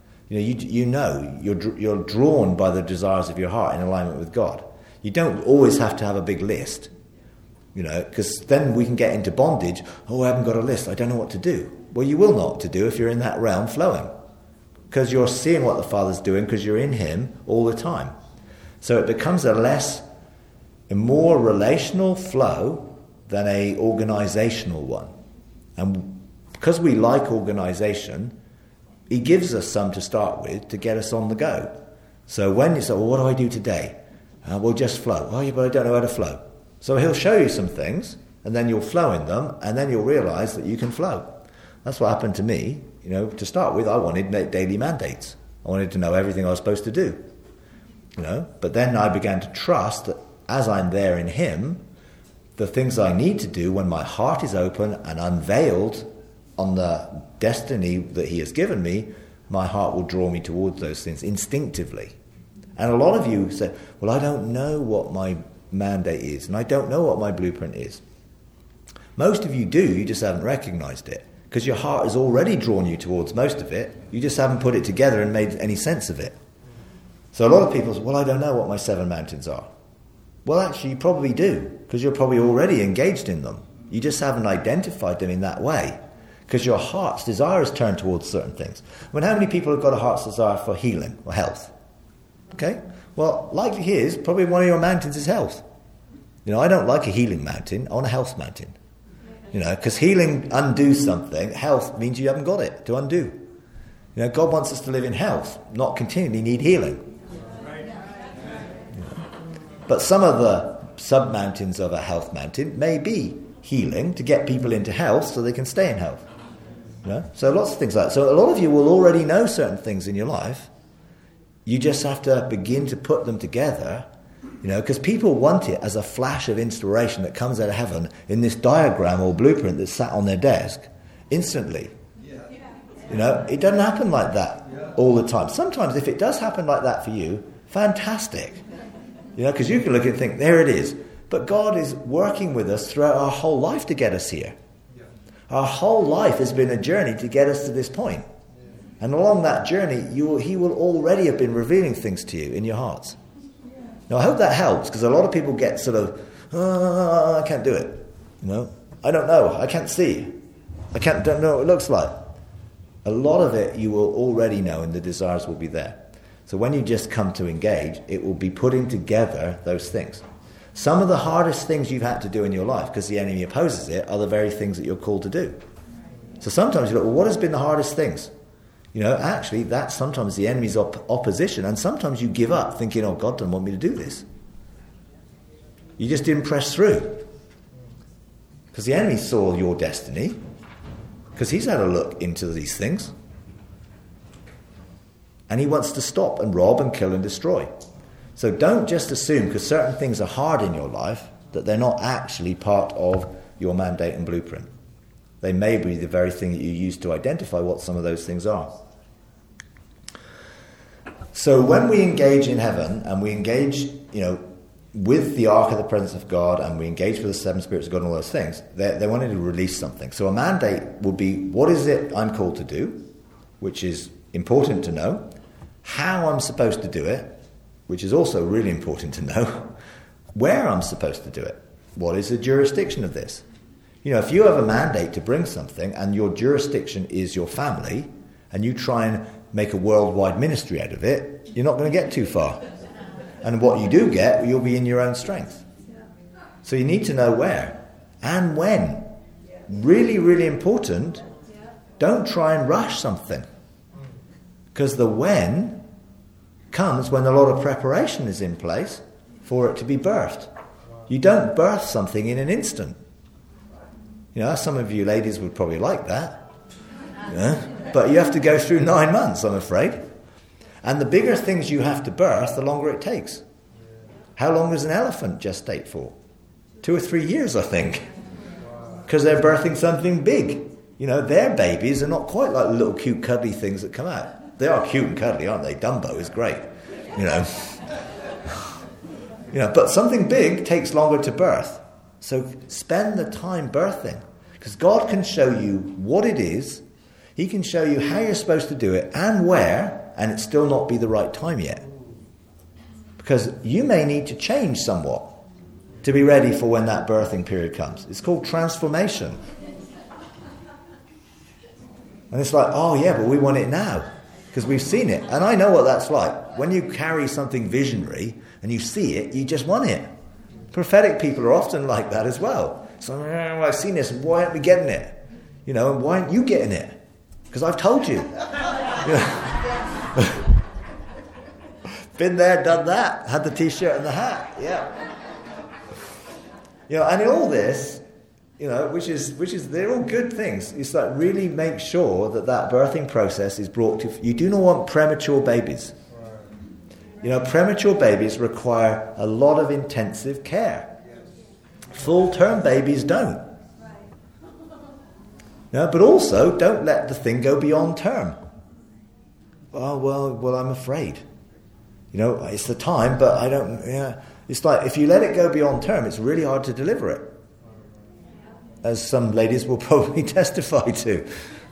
Speaker 1: You're drawn by the desires of your heart in alignment with God. You don't always have to have a big list, because then we can get into bondage. Oh, I haven't got a list. I don't know what to do. Well, you will know what to do if you're in that realm flowing, because you're seeing what the Father's doing, because you're in him all the time. So it becomes a more relational flow than a organizational one. And because we like organization, he gives us some to start with to get us on the go. So when you say, well, what do I do today? We'll just flow. Oh, yeah, but I don't know how to flow. So he'll show you some things, and then you'll flow in them, and then you'll realize that you can flow. That's what happened to me. To start with, I wanted daily mandates. I wanted to know everything I was supposed to do. But then I began to trust that as I'm there in him, the things I need to do when my heart is open and unveiled on the destiny that he has given me, my heart will draw me towards those things instinctively. And a lot of you say, well, I don't know what my mandate is, and I don't know what my blueprint is. Most of you do, you just haven't recognized it, because your heart has already drawn you towards most of it. You just haven't put it together and made any sense of it. So a lot of people say, well, I don't know what my 7 mountains are. Well, actually, you probably do, because you're probably already engaged in them. You just haven't identified them in that way, because your heart's desire is turned towards certain things. I mean, how many people have got a heart's desire for healing or health? Okay? Well, likely is, probably one of your mountains is health. You know, I don't like a healing mountain, I want a health mountain. You know, because healing undoes something, health means you haven't got it to undo. You know, God wants us to live in health, not continually need healing. But some of the sub-mountains of a health mountain may be healing to get people into health so they can stay in health. You know? So lots of things like that. So a lot of you will already know certain things in your life. You just have to begin to put them together, you know, because people want it as a flash of inspiration that comes out of heaven in this diagram or blueprint that's sat on their desk instantly. You know, it doesn't happen like that all the time. Sometimes if it does happen like that for you, fantastic. You know, because you can look and think, there it is. But God is working with us throughout our whole life to get us here. Our whole life has been a journey to get us to this point. And along that journey, He will already have been revealing things to you in your hearts. Now, I hope that helps, because a lot of people get sort of, I can't do it. You know, I don't know. I can't see. Don't know what it looks like. A lot of it you will already know, and the desires will be there. So when you just come to engage, it will be putting together those things. Some of the hardest things you've had to do in your life, because the enemy opposes it, are the very things that you're called to do. So sometimes you look, well, what has been the hardest things? You know, actually, that's sometimes the enemy's opposition, and sometimes you give up thinking, oh, God doesn't want me to do this. You just didn't press through. Because the enemy saw your destiny, because he's had a look into these things. And he wants to stop and rob and kill and destroy. So don't just assume, because certain things are hard in your life, that they're not actually part of your mandate and blueprint. They may be the very thing that you use to identify what some of those things are. So when we engage in heaven, and we engage, you know, with the Ark of the Presence of God, and we engage with the 7 Spirits of God and all those things, they're wanting to release something. So a mandate will be, what is it I'm called to do, which is important to know, how I'm supposed to do it, which is also really important to know, where I'm supposed to do it, what is the jurisdiction of this. You know, if you have a mandate to bring something and your jurisdiction is your family, and you try and make a worldwide ministry out of it, you're not going to get too far. And what you do get, you'll be in your own strength. So you need to know where and when. Really, really important. Don't try and rush something. Because the when comes when a lot of preparation is in place for it to be birthed. You don't birth something in an instant. You know, some of you ladies would probably like that. Yeah? But you have to go through 9 months, I'm afraid. And the bigger things you have to birth, the longer it takes. How long does an elephant gestate for? 2 or 3 years, I think. Because they're birthing something big. You know, their babies are not quite like little cute cuddly things that come out. They are cute and cuddly, aren't they? Dumbo is great. You know. But something big takes longer to birth. So spend the time birthing. Because God can show you what it is. He can show you how you're supposed to do it and where, and it still not be the right time yet. Because you may need to change somewhat to be ready for when that birthing period comes. It's called transformation. And it's like, oh yeah, but we want it now. Because we've seen it. And I know what that's like. When you carry something visionary and you see it, you just want it. Prophetic people are often like that as well. So, I've seen this, and why aren't we getting it? You know, and why aren't you getting it? Because I've told you. Been there, done that. Had the t-shirt and the hat. Yeah. And in all this, which is they're all good things. It's like really make sure that birthing process is brought to. You do not want premature babies. Premature babies require a lot of intensive care. Full-term babies don't. But also don't let the thing go beyond term. Oh well, I'm afraid. It's the time, but I don't. Yeah, It's like if you let it go beyond term, it's really hard to deliver it. As some ladies will probably testify to.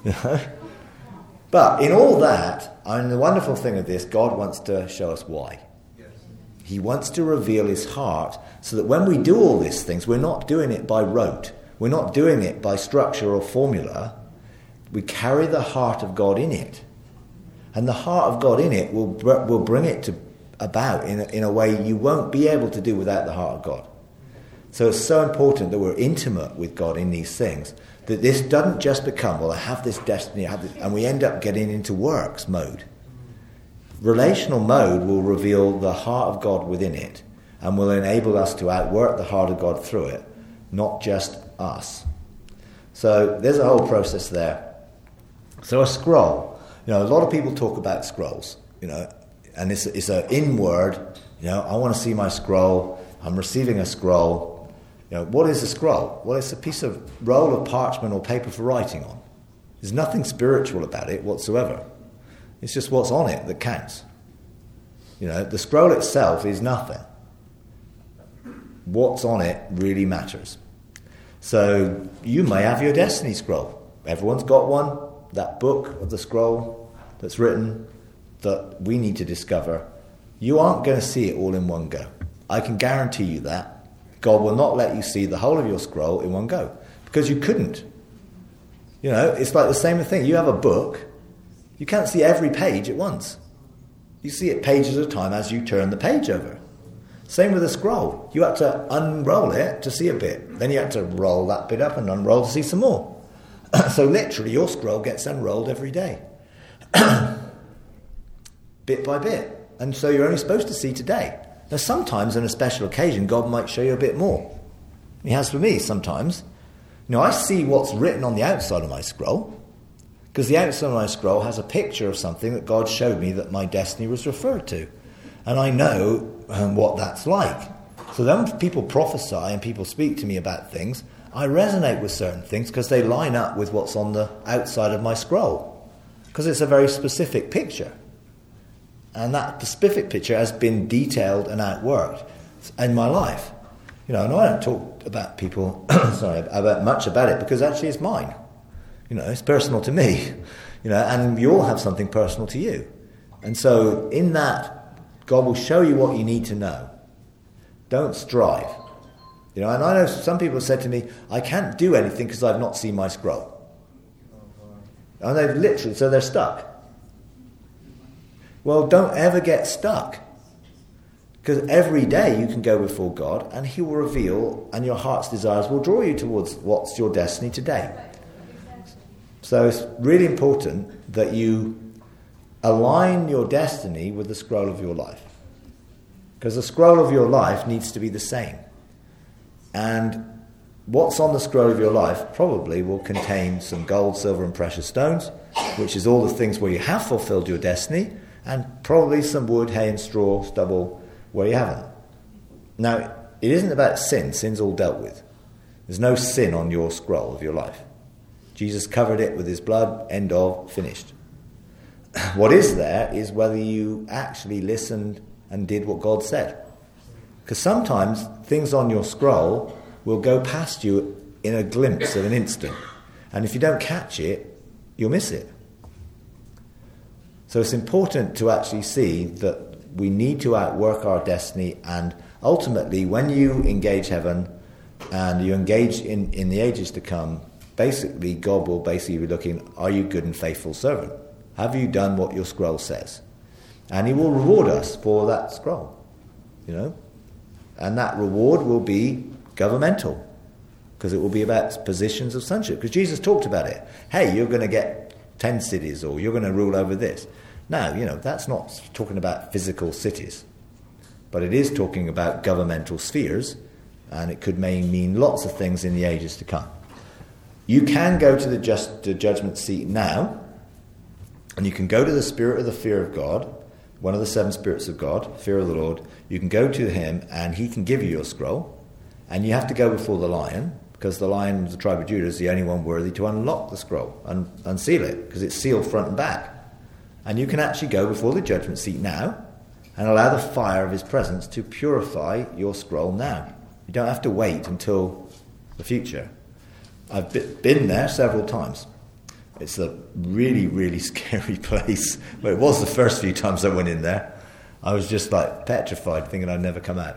Speaker 1: But in all that, the wonderful thing of this, God wants to show us why. He wants to reveal his heart so that when we do all these things, we're not doing it by rote. We're not doing it by structure or formula. We carry the heart of God in it. And the heart of God in it will bring it about in a way you won't be able to do without the heart of God. So it's so important that we're intimate with God in these things, that this doesn't just become, well, I have this destiny, and we end up getting into works mode. Relational mode will reveal the heart of God within it and will enable us to outwork the heart of God through it, not just us. So there's a whole process there. So a scroll, a lot of people talk about scrolls, and it's an inward, I want to see my scroll, I'm receiving a scroll. What is a scroll? Well, it's a piece of roll of parchment or paper for writing on. There's nothing spiritual about it whatsoever. It's just what's on it that counts. The scroll itself is nothing. What's on it really matters. So you may have your destiny scroll. Everyone's got one. That book of the scroll that's written that we need to discover. You aren't going to see it all in one go. I can guarantee you that. God will not let you see the whole of your scroll in one go. Because you couldn't. It's like the same thing. You have a book. You can't see every page at once. You see it pages at a time as you turn the page over. Same with a scroll. You have to unroll it to see a bit. Then you have to roll that bit up and unroll to see some more. So literally your scroll gets unrolled every day. Bit by bit. And so you're only supposed to see today. Now sometimes on a special occasion God might show you a bit more. He has for me sometimes. I see what's written on the outside of my scroll. Because the outside of my scroll has a picture of something that God showed me that my destiny was referred to. And I know what that's like. So then when people prophesy and people speak to me about things, I resonate with certain things because they line up with what's on the outside of my scroll. Because it's a very specific picture. And that specific picture has been detailed and outworked in my life. And I don't talk about people, much about it because actually it's mine. It's personal to me, and you all have something personal to you. And so in that, God will show you what you need to know. Don't strive. And I know some people have said to me, I can't do anything because I've not seen my scroll. And they've literally, so they're stuck. Well, don't ever get stuck. Because every day you can go before God and he will reveal, and your heart's desires will draw you towards what's your destiny today. So it's really important that you align your destiny with the scroll of your life. Because the scroll of your life needs to be the same. And what's on the scroll of your life probably will contain some gold, silver and precious stones, which is all the things where you have fulfilled your destiny, and probably some wood, hay and straw, stubble, where you haven't. Now, it isn't about sin. Sin's all dealt with. There's no sin on your scroll of your life. Jesus covered it with his blood, end of, finished. What is there is whether you actually listened and did what God said. Because sometimes things on your scroll will go past you in a glimpse of an instant. And if you don't catch it, you'll miss it. So it's important to actually see that we need to outwork our destiny, and ultimately when you engage heaven and you engage in the ages to come, basically God will basically be looking, are you good and faithful servant? Have you done what your scroll says? And he will reward us for that scroll, and that reward will be governmental, because it will be about positions of sonship, because Jesus talked about it. Hey, you're going to get 10 cities, or you're going to rule over this. Now, that's not talking about physical cities, but it is talking about governmental spheres, and it could mean lots of things in the ages to come. You can go to the judgment seat now, and you can go to the spirit of the fear of God, one of the 7 spirits of God, fear of the Lord. You can go to him, and he can give you your scroll, and you have to go before the lion, because the lion of the tribe of Judah is the only one worthy to unlock the scroll and unseal it, because it's sealed front and back. And you can actually go before the judgment seat now and allow the fire of his presence to purify your scroll now. You don't have to wait until the future. I've been there several times. It's a really, really scary place. But it was the first few times I went in there. I was just like petrified, thinking I'd never come out.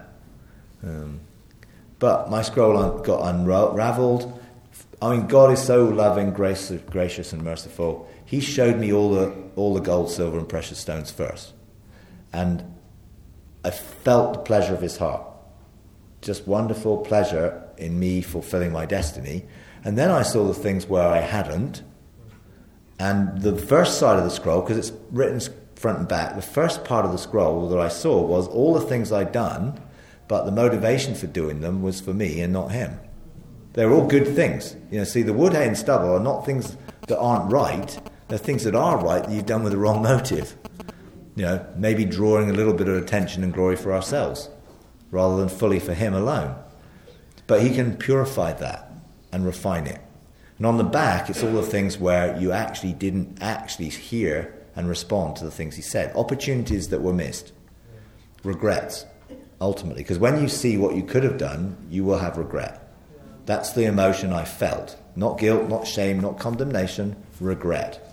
Speaker 1: But my scroll got unraveled. I mean, God is so loving, gracious and merciful. He showed me all the gold, silver and precious stones first. And I felt the pleasure of his heart. Just wonderful pleasure in me fulfilling my destiny. And then I saw the things where I hadn't. And the first side of the scroll, because it's written front and back, the first part of the scroll that I saw was all the things I'd done, but the motivation for doing them was for me and not him. They're all good things. See, the wood, hay and stubble are not things that aren't right. They're things that are right that you've done with the wrong motive. Maybe drawing a little bit of attention and glory for ourselves rather than fully for him alone. But he can purify that and refine it. And on the back, it's all the things where you actually didn't actually hear and respond to the things he said. Opportunities that were missed. Regrets, ultimately. Because when you see what you could have done, you will have regret. That's the emotion I felt. Not guilt, not shame, not condemnation, regret.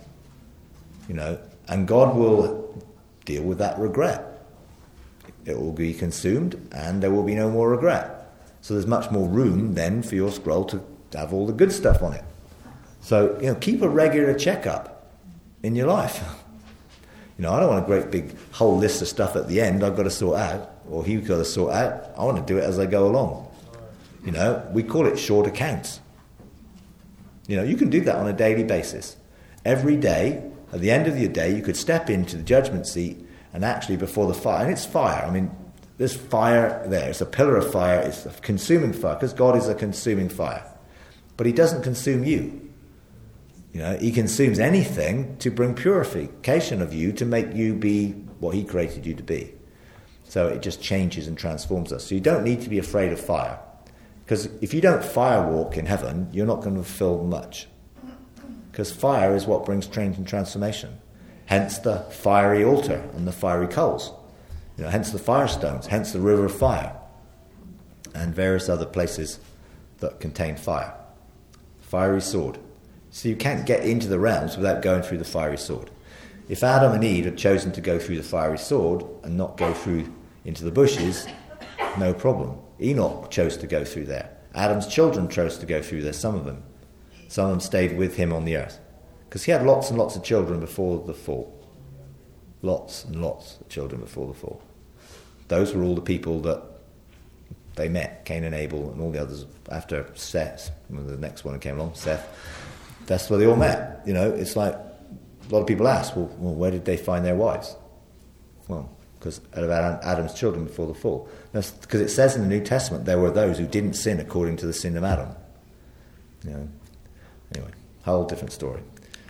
Speaker 1: And God will deal with that regret. It will be consumed and there will be no more regret. So there's much more room then for your scroll to have all the good stuff on it. So, keep a regular checkup in your life. I don't want a great big whole list of stuff at the end I've got to sort out, or he's got to sort out. I want to do it as I go along. We call it short accounts. You can do that on a daily basis. Every day, at the end of your day, you could step into the judgment seat and actually before the fire, and it's fire. I mean, there's fire there. It's a pillar of fire. It's a consuming fire, because God is a consuming fire. But he doesn't consume you. He consumes anything to bring purification of you, to make you be what he created you to be. So it just changes and transforms us. So you don't need to be afraid of fire. Because if you don't fire walk in heaven, you're not going to fulfill much. Because fire is what brings change and transformation. Hence the fiery altar and the fiery coals. Hence the firestones, hence the river of fire. And various other places that contain fire. Fiery sword. So you can't get into the realms without going through the fiery sword. If Adam and Eve had chosen to go through the fiery sword and not go through into the bushes, no problem. Enoch chose to go through there. Adam's children chose to go through there, some of them. Some of them stayed with him on the earth. Because he had lots and lots of children before the fall. Lots and lots of children before the fall. Those were all the people that they met, Cain and Abel and all the others after Seth, the next one that came along, Seth. That's where they all met. It's like a lot of people ask, well, where did they find their wives? Well, because out of Adam's children before the fall. That's because it says in the New Testament there were those who didn't sin according to the sin of Adam. Anyway, whole different story.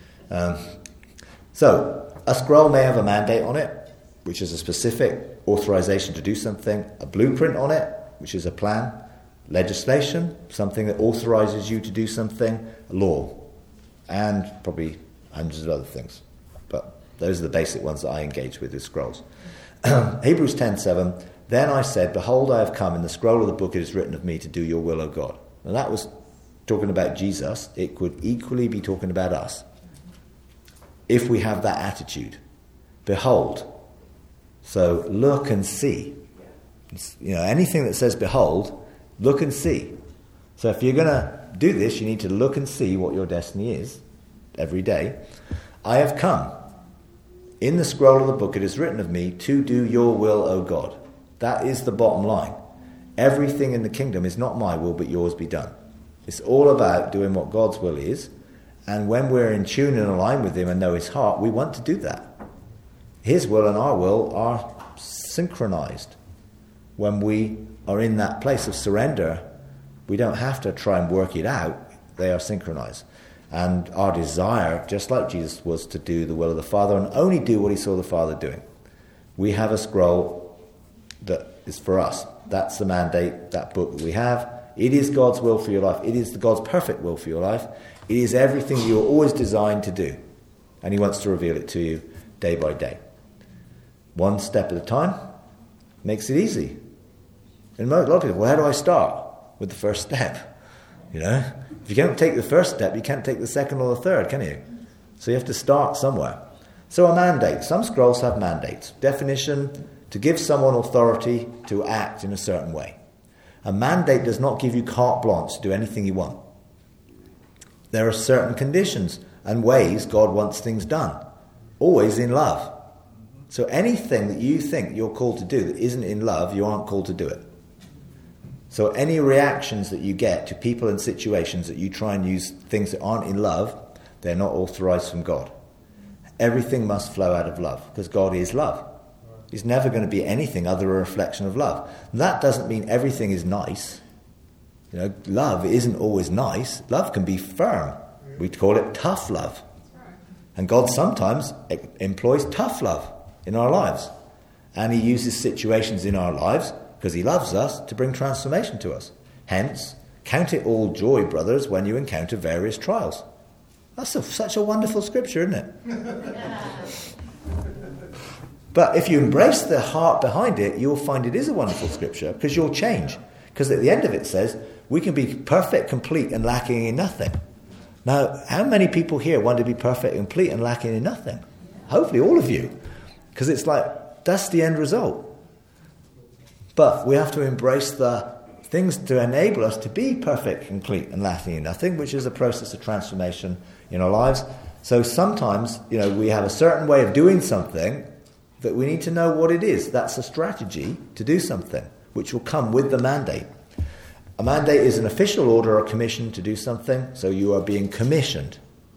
Speaker 1: So, a scroll may have a mandate on it, which is a specific authorization to do something, a blueprint on it, which is a plan, legislation, something that authorizes you to do something, a law, and probably hundreds of other things. But those are the basic ones that I engage with scrolls. Hebrews 10:7, then I said, behold, I have come, in the scroll of the book it is written of me to do your will, O God. And that was talking about Jesus. It could equally be talking about us. If we have that attitude, behold. So look and see. Anything that says behold, look and see. So if you're going to do this, you need to look and see what your destiny is every day. I have come. In the scroll of the book it is written of me to do your will, O God. That is the bottom line. Everything in the kingdom is not my will, but yours be done. It's all about doing what God's will is. And when we're in tune and aligned with him and know his heart, we want to do that. His will and our will are synchronized. When we are in that place of surrender, we don't have to try and work it out. They are synchronized. And our desire, just like Jesus, was to do the will of the Father and only do what he saw the Father doing. We have a scroll that is for us. That's the mandate, that book that we have. It is God's will for your life. It is God's perfect will for your life. It is everything you were always designed to do. And he wants to reveal it to you day by day. One step at a time, Makes it easy. And a lot of people, well, how do I start? With the first step. You know? If you can't take the first step, you can't take the second or the third, can you? So you have to start somewhere. So a mandate. Some scrolls have mandates. Definition, to give someone authority to act in a certain way. A mandate does not give you carte blanche to do anything you want. There are certain conditions and ways God wants things done. Always in love. So anything that you think you're called to do that isn't in love, you aren't called to do it. So any reactions that you get to people and situations that you try and use things that aren't in love, they're not authorized from God. Everything must flow out of love, because God is love. He's never going to be anything other than a reflection of love. That doesn't mean everything is nice. You know, love isn't always nice. Love can be firm. We call it tough love. And God sometimes employs tough love in our lives. And he uses situations in our lives, because he loves us, to bring transformation to us. Hence, count it all joy, brothers, when you encounter various trials. That's such a wonderful scripture, isn't it? But if you embrace the heart behind it, you'll find it is a wonderful scripture, because you'll change. Because at the end of it says, we can be perfect, complete, and lacking in nothing. Now, how many people here want to be perfect, complete, and lacking in nothing? Hopefully all of you. Because it's like, that's the end result. But we have to embrace the things to enable us to be perfect, complete, and lacking in nothing, which is a process of transformation in our lives. So sometimes, we have a certain way of doing something that we need to know what it is. That's a strategy to do something, which will come with the mandate. A mandate is an official order or commission to do something, so you are being commissioned.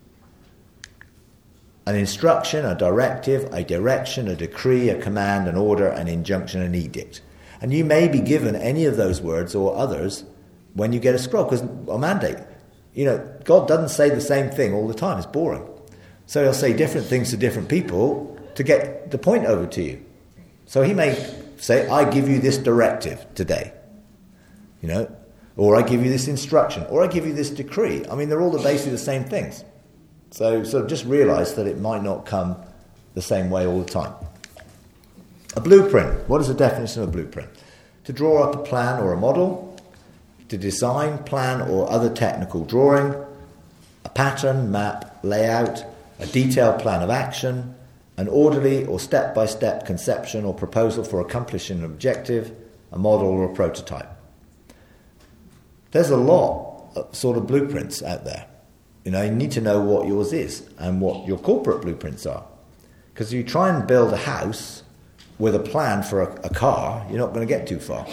Speaker 1: An instruction, a directive, a direction, a decree, a command, an order, an injunction, an edict. And you may be given any of those words or others when you get a scroll, because a mandate. God doesn't say the same thing all the time. It's boring. So he'll say different things to different people to get the point over to you. So he may say, I give you this directive today. Or I give you this instruction. Or I give you this decree. I mean, they're all basically the same things. So just realize that it might not come the same way all the time. A blueprint. What is the definition of a blueprint? To draw up a plan or a model, to design, plan, or other technical drawing, a pattern, map, layout, a detailed plan of action, an orderly or step-by-step conception or proposal for accomplishing an objective, a model or a prototype. There's a lot of sort of blueprints out there. You need to know what yours is and what your corporate blueprints are. Because if you try and build a house with a plan for a car, you're not going to get too far.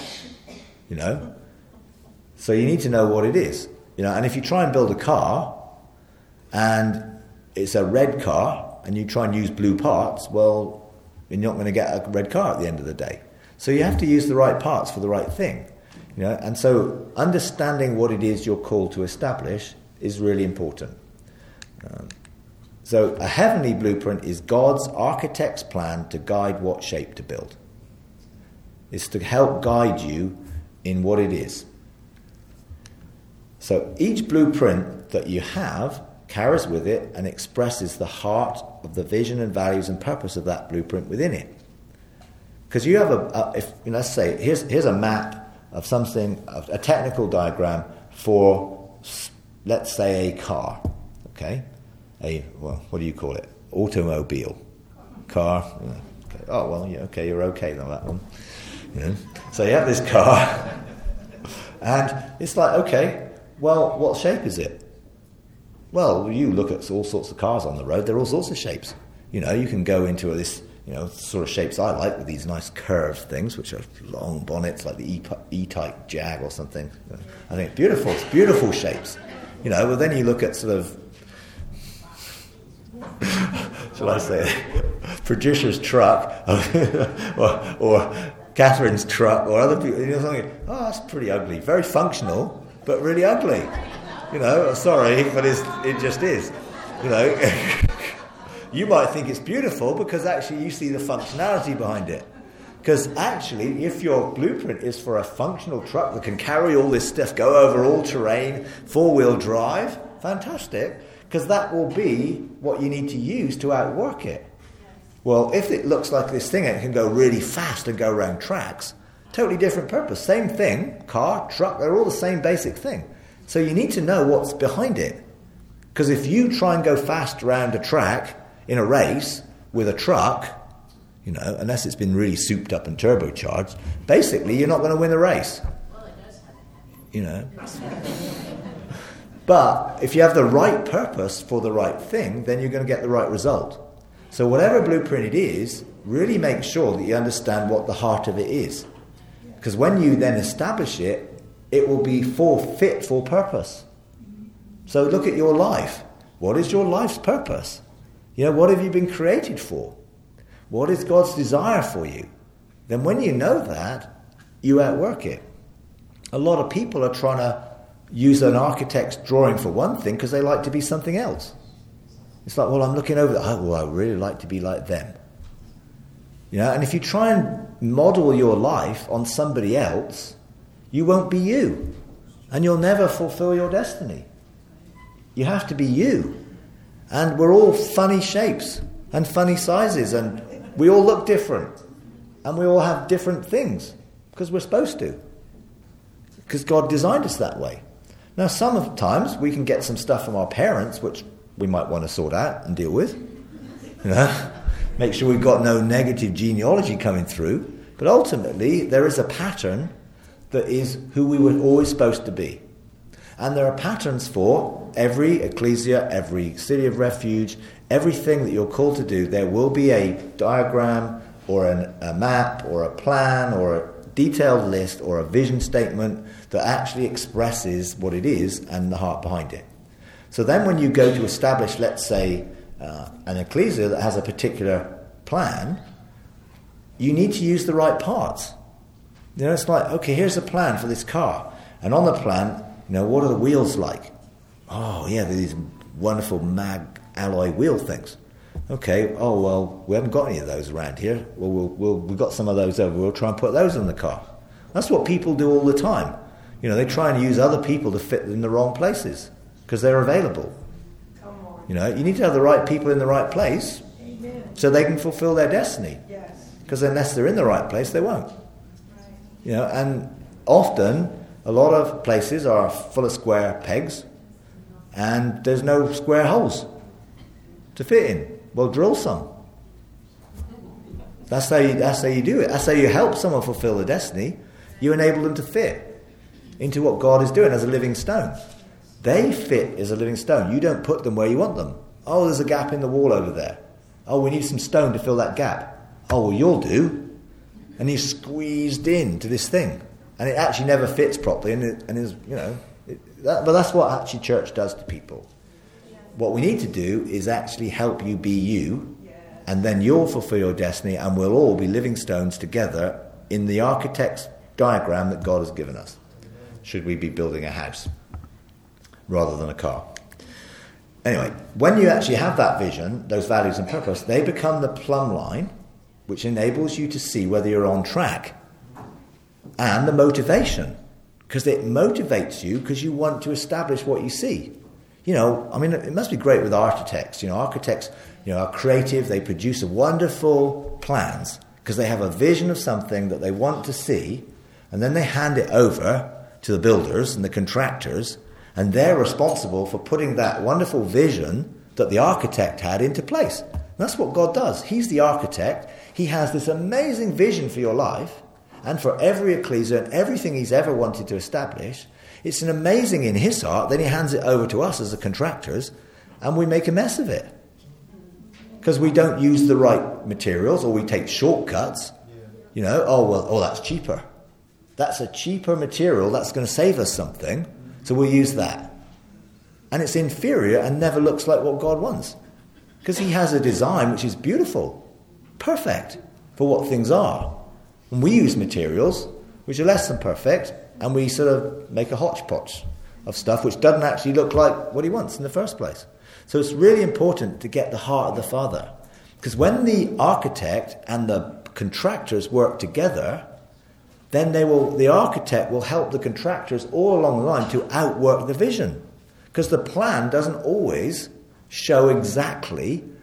Speaker 1: So you need to know what it is. And if you try and build a car and it's a red car and you try and use blue parts, well, you're not going to get a red car at the end of the day. So you have to use the right parts for the right thing. And so understanding what it is you're called to establish is really important. So a heavenly blueprint is God's architect's plan to guide what shape to build. It's to help guide you in what it is. So each blueprint that you have carries with it and expresses the heart of the vision and values and purpose of that blueprint within it. Because you have let's say, here's a map of something, a technical diagram for, let's say, a car, okay? What do you call it? Automobile. Car. Okay. Oh, well, yeah, okay, you're okay on that one. So you have this car, and it's like, okay, well, what shape is it? Well, you look at all sorts of cars on the road, there are all sorts of shapes. You can go into this, sort of shapes I like, with these nice curved things, which are long bonnets, like the E-Type Jag or something. I think it's beautiful shapes. But then you look at sort of, shall I say, Patricia's truck, or Catherine's truck, or other people, thinking, oh, that's pretty ugly. Very functional, but really ugly. Sorry, but it just is. You might think it's beautiful because actually you see the functionality behind it. Because actually, if your blueprint is for a functional truck that can carry all this stuff, go over all terrain, 4-wheel drive, fantastic. Because that will be what you need to use to outwork it. Well, if it looks like this thing, it can go really fast and go around tracks. Totally different purpose. Same thing, car, truck, they're all the same basic thing. So you need to know what's behind it. Because if you try and go fast around a track in a race with a truck, unless it's been really souped up and turbocharged, basically you're not going to win the race.
Speaker 2: Well, it does have
Speaker 1: But if you have the right purpose for the right thing, then you're going to get the right result. So whatever blueprint it is, really make sure that you understand what the heart of it is. Because when you then establish it, it will be fit for purpose. So look at your life. What is your life's purpose? What have you been created for? What is God's desire for you? Then when you know that, you outwork it. A lot of people are trying to use an architect's drawing for one thing because they like to be something else. It's like, well, I'm looking over that. Oh, well, I really like to be like them. And if you try and model your life on somebody else, you won't be you. And you'll never fulfill your destiny. You have to be you. And we're all funny shapes and funny sizes, and we all look different. And we all have different things, because we're supposed to. Because God designed us that way. Now, sometimes we can get some stuff from our parents, which we might want to sort out and deal with. Make sure we've got no negative genealogy coming through. But ultimately, there is a pattern that is who we were always supposed to be. And there are patterns for every ecclesia, every city of refuge, everything that you're called to do. There will be a diagram or a map or a plan or a detailed list or a vision statement that actually expresses what it is and the heart behind it. So then when you go to establish, let's say, an ecclesia that has a particular plan, you need to use the right parts. It's like, okay, here's a plan for this car. And on the plan, what are the wheels like? Oh, yeah, these wonderful mag alloy wheel things. Okay, oh, well, we haven't got any of those around here. Well, we've got some of those over. We'll try and put those in the car. That's what people do all the time. They try and use other people to fit in the wrong places because they're available. You need to have the right people in the right place.
Speaker 3: Amen.
Speaker 1: So they can fulfill their destiny.
Speaker 3: Yes.
Speaker 1: Because unless they're in the right place, they won't. Right. And often a lot of places are full of square pegs and there's no square holes to fit in. Well, drill some. That's how you do it. That's how you help someone fulfill their destiny. You enable them to fit into what God is doing as a living stone. They fit as a living stone. You don't put them where you want them. Oh, there's a gap in the wall over there. Oh, we need some stone to fill that gap. Oh, well, you'll do. And he's squeezed into this thing. And it actually never fits properly. But that's what actually church does to people. What we need to do is actually help you be you. And then you'll fulfill your destiny and we'll all be living stones together in the architect's diagram that God has given us. Should we be building a house rather than a car? Anyway, when you actually have that vision, those values and purpose, they become the plumb line which enables you to see whether you're on track. And the motivation, because it motivates you because you want to establish what you see. It must be great with architects. Architects, are creative. They produce wonderful plans because they have a vision of something that they want to see, and then they hand it over to the builders and the contractors, and they're responsible for putting that wonderful vision that the architect had into place. And that's what God does. He's the architect. He has this amazing vision for your life and for every ecclesia and everything he's ever wanted to establish. It's an amazing in his heart. Then he hands it over to us as the contractors, and we make a mess of it because we don't use the right materials or we take shortcuts. That's cheaper. That's a cheaper material that's going to save us something, so we'll use that. And it's inferior and never looks like what God wants because he has a design which is beautiful, perfect for what things are. And we use materials which are less than perfect, and we sort of make a hodgepodge of stuff which doesn't actually look like what he wants in the first place. So it's really important to get the heart of the Father. Because when the architect and the contractors work together, then the architect will help the contractors all along the line to outwork the vision. Because the plan doesn't always show exactly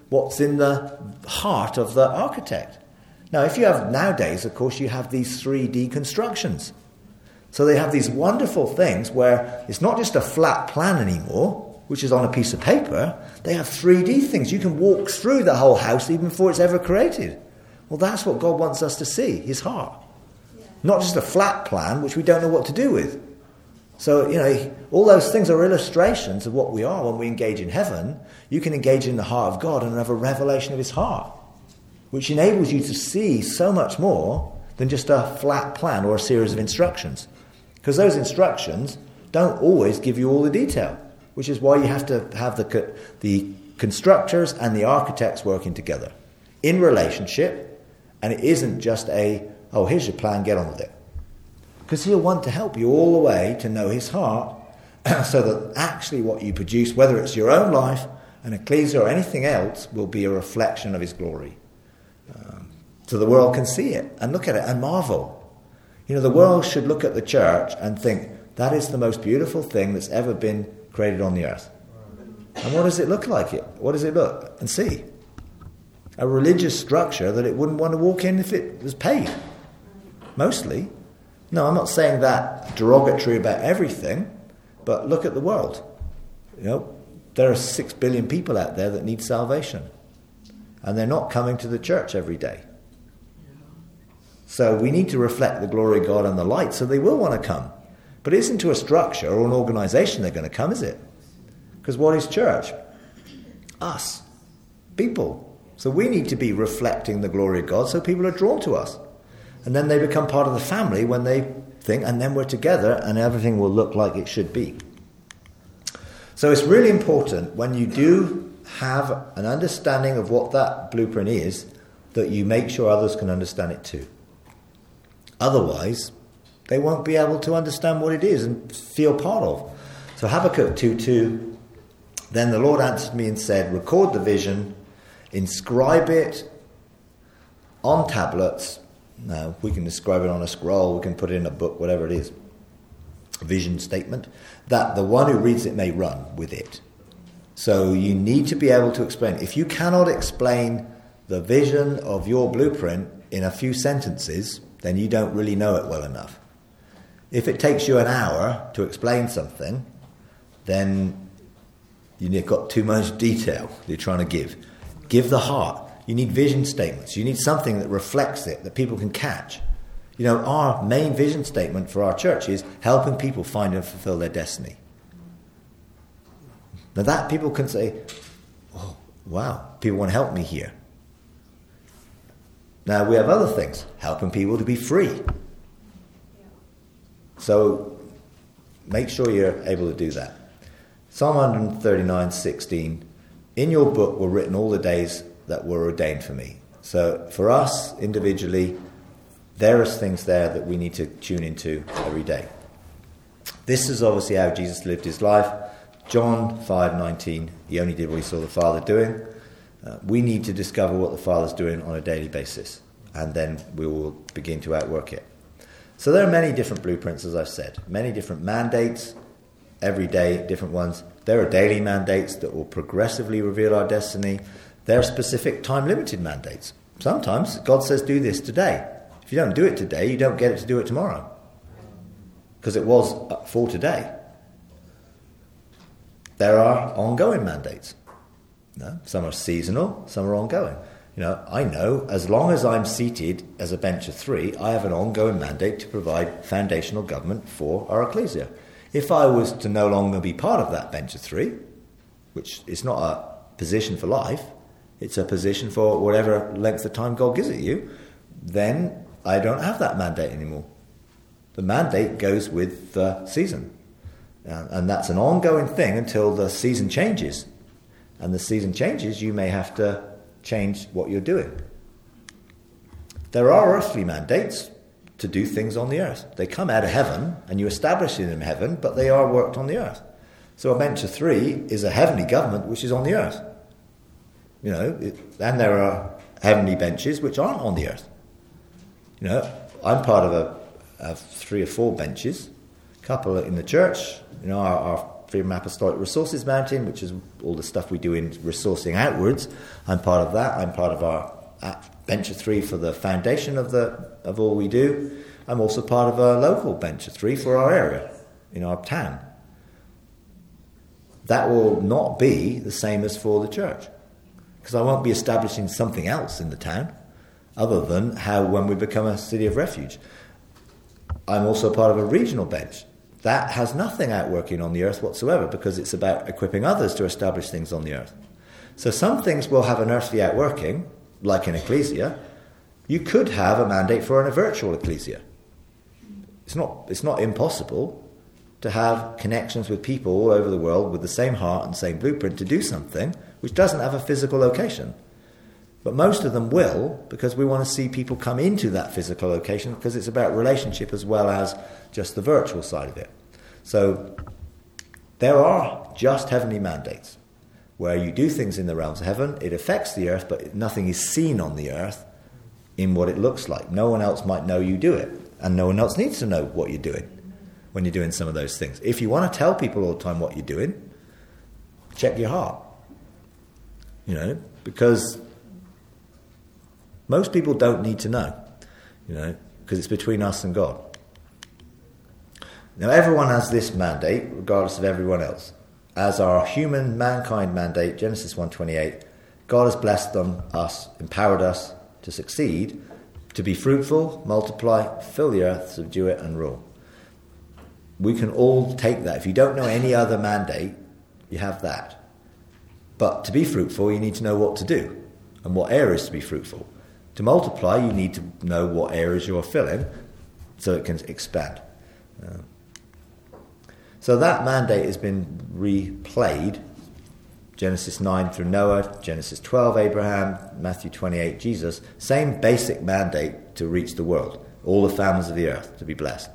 Speaker 1: what's in the heart of the architect. Now, if you have nowadays, of course, you have these 3D constructions. So they have these wonderful things where it's not just a flat plan anymore, which is on a piece of paper. They have 3D things. You can walk through the whole house even before it's ever created. Well, that's what God wants us to see, his heart. Not just a flat plan, which we don't know what to do with. So, all those things are illustrations of what we are when we engage in heaven. You can engage in the heart of God and have a revelation of his heart, which enables you to see so much more than just a flat plan or a series of instructions. Because those instructions don't always give you all the detail, which is why you have to have the constructors and the architects working together in relationship. And it isn't just here's your plan, get on with it. Because he'll want to help you all the way to know his heart so that actually what you produce, whether it's your own life, an ecclesia or anything else, will be a reflection of his glory. So the world can see it and look at it and marvel. The world should look at the church and think, that is the most beautiful thing that's ever been created on the earth. And what does it look like? What does it look and see? A religious structure that it wouldn't want to walk in if it was paid. Mostly. No, I'm not saying that derogatory about everything, but look at the world. There are 6 billion people out there that need salvation. And they're not coming to the church every day. So we need to reflect the glory of God and the light, so they will want to come. But it isn't to a structure or an organisation they're going to come, is it? Because what is church? Us. People. So we need to be reflecting the glory of God so people are drawn to us. And then they become part of the family when they think, and then we're together and everything will look like it should be. So it's really important when you do have an understanding of what that blueprint is, that you make sure others can understand it too. Otherwise, they won't be able to understand what it is and feel part of. So Habakkuk 2:2, then the Lord answered me and said, record the vision, inscribe it on tablets. Now, we can describe it on a scroll, we can put it in a book, whatever it is. A vision statement, that the one who reads it may run with it. So you need to be able to explain. If you cannot explain the vision of your blueprint in a few sentences, then you don't really know it well enough. If it takes you an hour to explain something, then you've got too much detail you're trying to give. Give the heart. You need vision statements. You need something that reflects it, that people can catch. Our main vision statement for our church is helping people find and fulfill their destiny. Now that people can say, oh, wow, people want to help me here. Now we have other things, helping people to be free. So make sure you're able to do that. Psalm 139:16, in your book were written all the days that were ordained for me. So for us individually, there are things there that we need to tune into every day. This is obviously how Jesus lived his life. John 5:19, he only did what he saw the Father doing. We need to discover what the Father's doing on a daily basis, and then we will begin to outwork it. So there are many different blueprints, as I've said, many different mandates, every day different ones. There are daily mandates that will progressively reveal our destiny. There are specific time-limited mandates. Sometimes God says, do this today. If you don't do it today, you don't get it to do it tomorrow, because it was for today. There are ongoing mandates. Some are seasonal, some are ongoing. I know as long as I'm seated as a bench of 3, I have an ongoing mandate to provide foundational government for our ecclesia. If I was to no longer be part of that bench of 3, which is not a position for life, it's a position for whatever length of time God gives it you, then I don't have that mandate anymore. The mandate goes with the season. And that's an ongoing thing until the season changes. And the season changes, you may have to change what you're doing. There are earthly mandates to do things on the earth. They come out of heaven, and you establish them in heaven, but they are worked on the earth. So a bench of 3 is a heavenly government which is on the earth. And there are heavenly benches which aren't on the earth. I'm part of 3 or 4 benches, a couple in the church. Our Freedom Apostolic Resources Mountain, which is all the stuff we do in resourcing outwards. I'm part of that. I'm part of our Venture 3 for the foundation of all we do. I'm also part of a local Venture 3 for our area, in our town. That will not be the same as for the church, because I won't be establishing something else in the town other than how when we become a city of refuge. I'm also part of a regional bench. That has nothing outworking on the earth whatsoever, because it's about equipping others to establish things on the earth. So some things will have an earthly outworking, like an ecclesia. You could have a mandate for a virtual ecclesia. It's not impossible to have connections with people all over the world with the same heart and same blueprint to do something which doesn't have a physical location. But most of them will, because we want to see people come into that physical location, because it's about relationship as well as just the virtual side of it. So there are just heavenly mandates where you do things in the realms of heaven. It affects the earth, but nothing is seen on the earth in what it looks like. No one else might know you do it, and no one else needs to know what you're doing when you're doing some of those things. If you want to tell people all the time what you're doing, check your heart. Because most people don't need to know, because it's between us and God. Now, everyone has this mandate, regardless of everyone else. As our human mankind mandate, Genesis 1:28, God has blessed us, empowered us to succeed, to be fruitful, multiply, fill the earth, subdue it, and rule. We can all take that. If you don't know any other mandate, you have that. But to be fruitful, you need to know what to do and what areas to be fruitful. To multiply, you need to know what areas you're filling so it can expand. So that mandate has been replayed. Genesis 9 through Noah, Genesis 12, Abraham, Matthew 28, Jesus. Same basic mandate to reach the world, all the families of the earth to be blessed.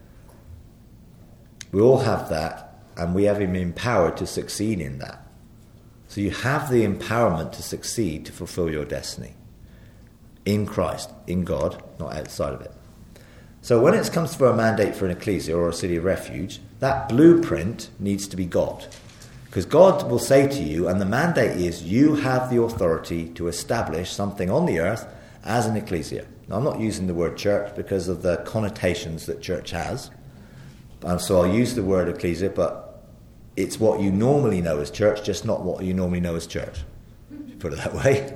Speaker 1: We all have that, and we have been empowered to succeed in that. So you have the empowerment to succeed, to fulfill your destiny. In Christ, in God, not outside of it. So when it comes for a mandate for an ecclesia or a city of refuge, that blueprint needs to be got. Because God will say to you, and the mandate is, you have the authority to establish something on the earth as an ecclesia. Now, I'm not using the word church because of the connotations that church has. So I'll use the word ecclesia, but it's what you normally know as church, just not what you normally know as church. If you put it that way.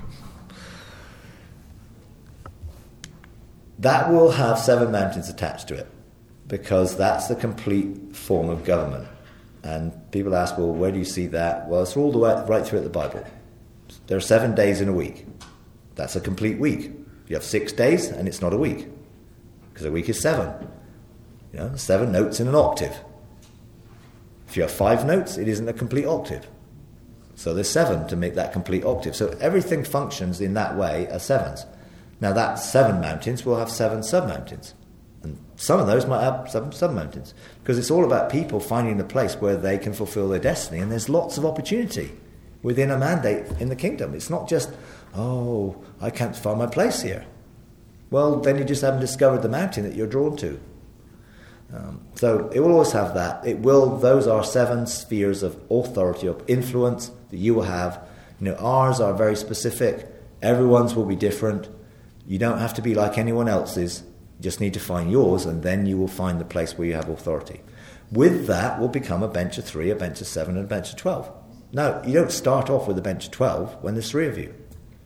Speaker 1: That will have 7 mountains attached to it, because that's the complete form of government. And people ask, well, where do you see that? Well, it's all the way right through the Bible. There are 7 days in a week. That's a complete week. You have 6 days, and it's not a week, because a week is 7. 7 notes in an octave. If you have 5 notes, it isn't a complete octave. So there's 7 to make that complete octave. So everything functions in that way as 7s. Now that 7 mountains will have 7 sub-mountains. And some of those might have 7 sub-mountains. Because it's all about people finding the place where they can fulfill their destiny. And there's lots of opportunity within a mandate in the kingdom. It's not just, I can't find my place here. Well, then you just haven't discovered the mountain that you're drawn to. So it will always have that. Those are 7 spheres of authority, of influence that you will have. Ours are very specific. Everyone's will be different. You don't have to be like anyone else's. You just need to find yours, and then you will find the place where you have authority. With that will become a bench of 3, a bench of 7, and a bench of 12. Now, you don't start off with a bench of 12 when there's 3 of you.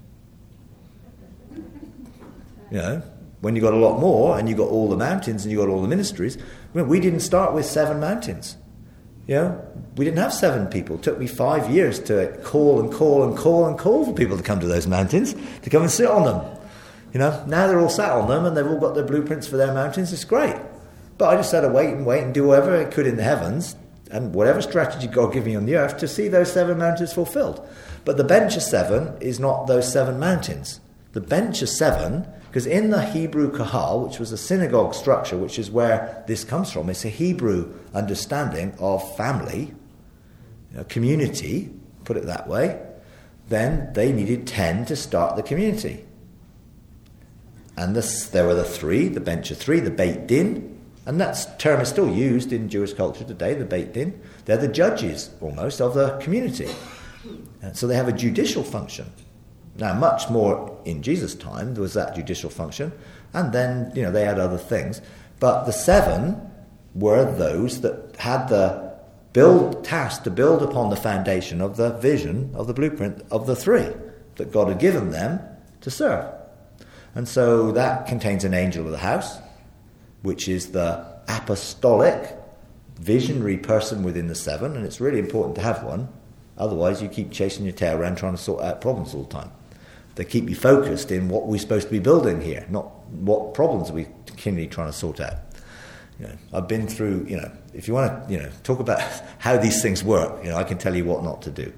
Speaker 1: When you got a lot more, and you got all the mountains, and you got all the ministries. We didn't start with 7 mountains. We didn't have 7 people. It took me 5 years to call for people to come to those mountains, to come and sit on them. Now they're all sat on them, and they've all got their blueprints for their mountains. It's great. But I just had to wait and do whatever I could in the heavens, and whatever strategy God gave me on the earth, to see those 7 mountains fulfilled. But the bench of 7 is not those 7 mountains. The bench of 7, because in the Hebrew Kahal, which was a synagogue structure, which is where this comes from, it's a Hebrew understanding of family, community, put it that way, then they needed 10 to start the community. And there were the 3, the bench of 3, the Beit Din, And that term is still used in Jewish culture today, the Beit Din. They're the judges, almost, of the community. So they have a judicial function. Now, much more in Jesus' time, there was that judicial function. And then, they had other things. But the 7 were those that had the task to build upon the foundation of the vision, of the blueprint of the 3 that God had given them to serve. And so that contains an angel of the house, which is the apostolic, visionary person within the 7, and it's really important to have one. Otherwise, you keep chasing your tail around trying to sort out problems all the time. They keep you focused in what we're supposed to be building here, not what problems we're continually trying to sort out. I've been through, if you want to, talk about how these things work, I can tell you what not to do.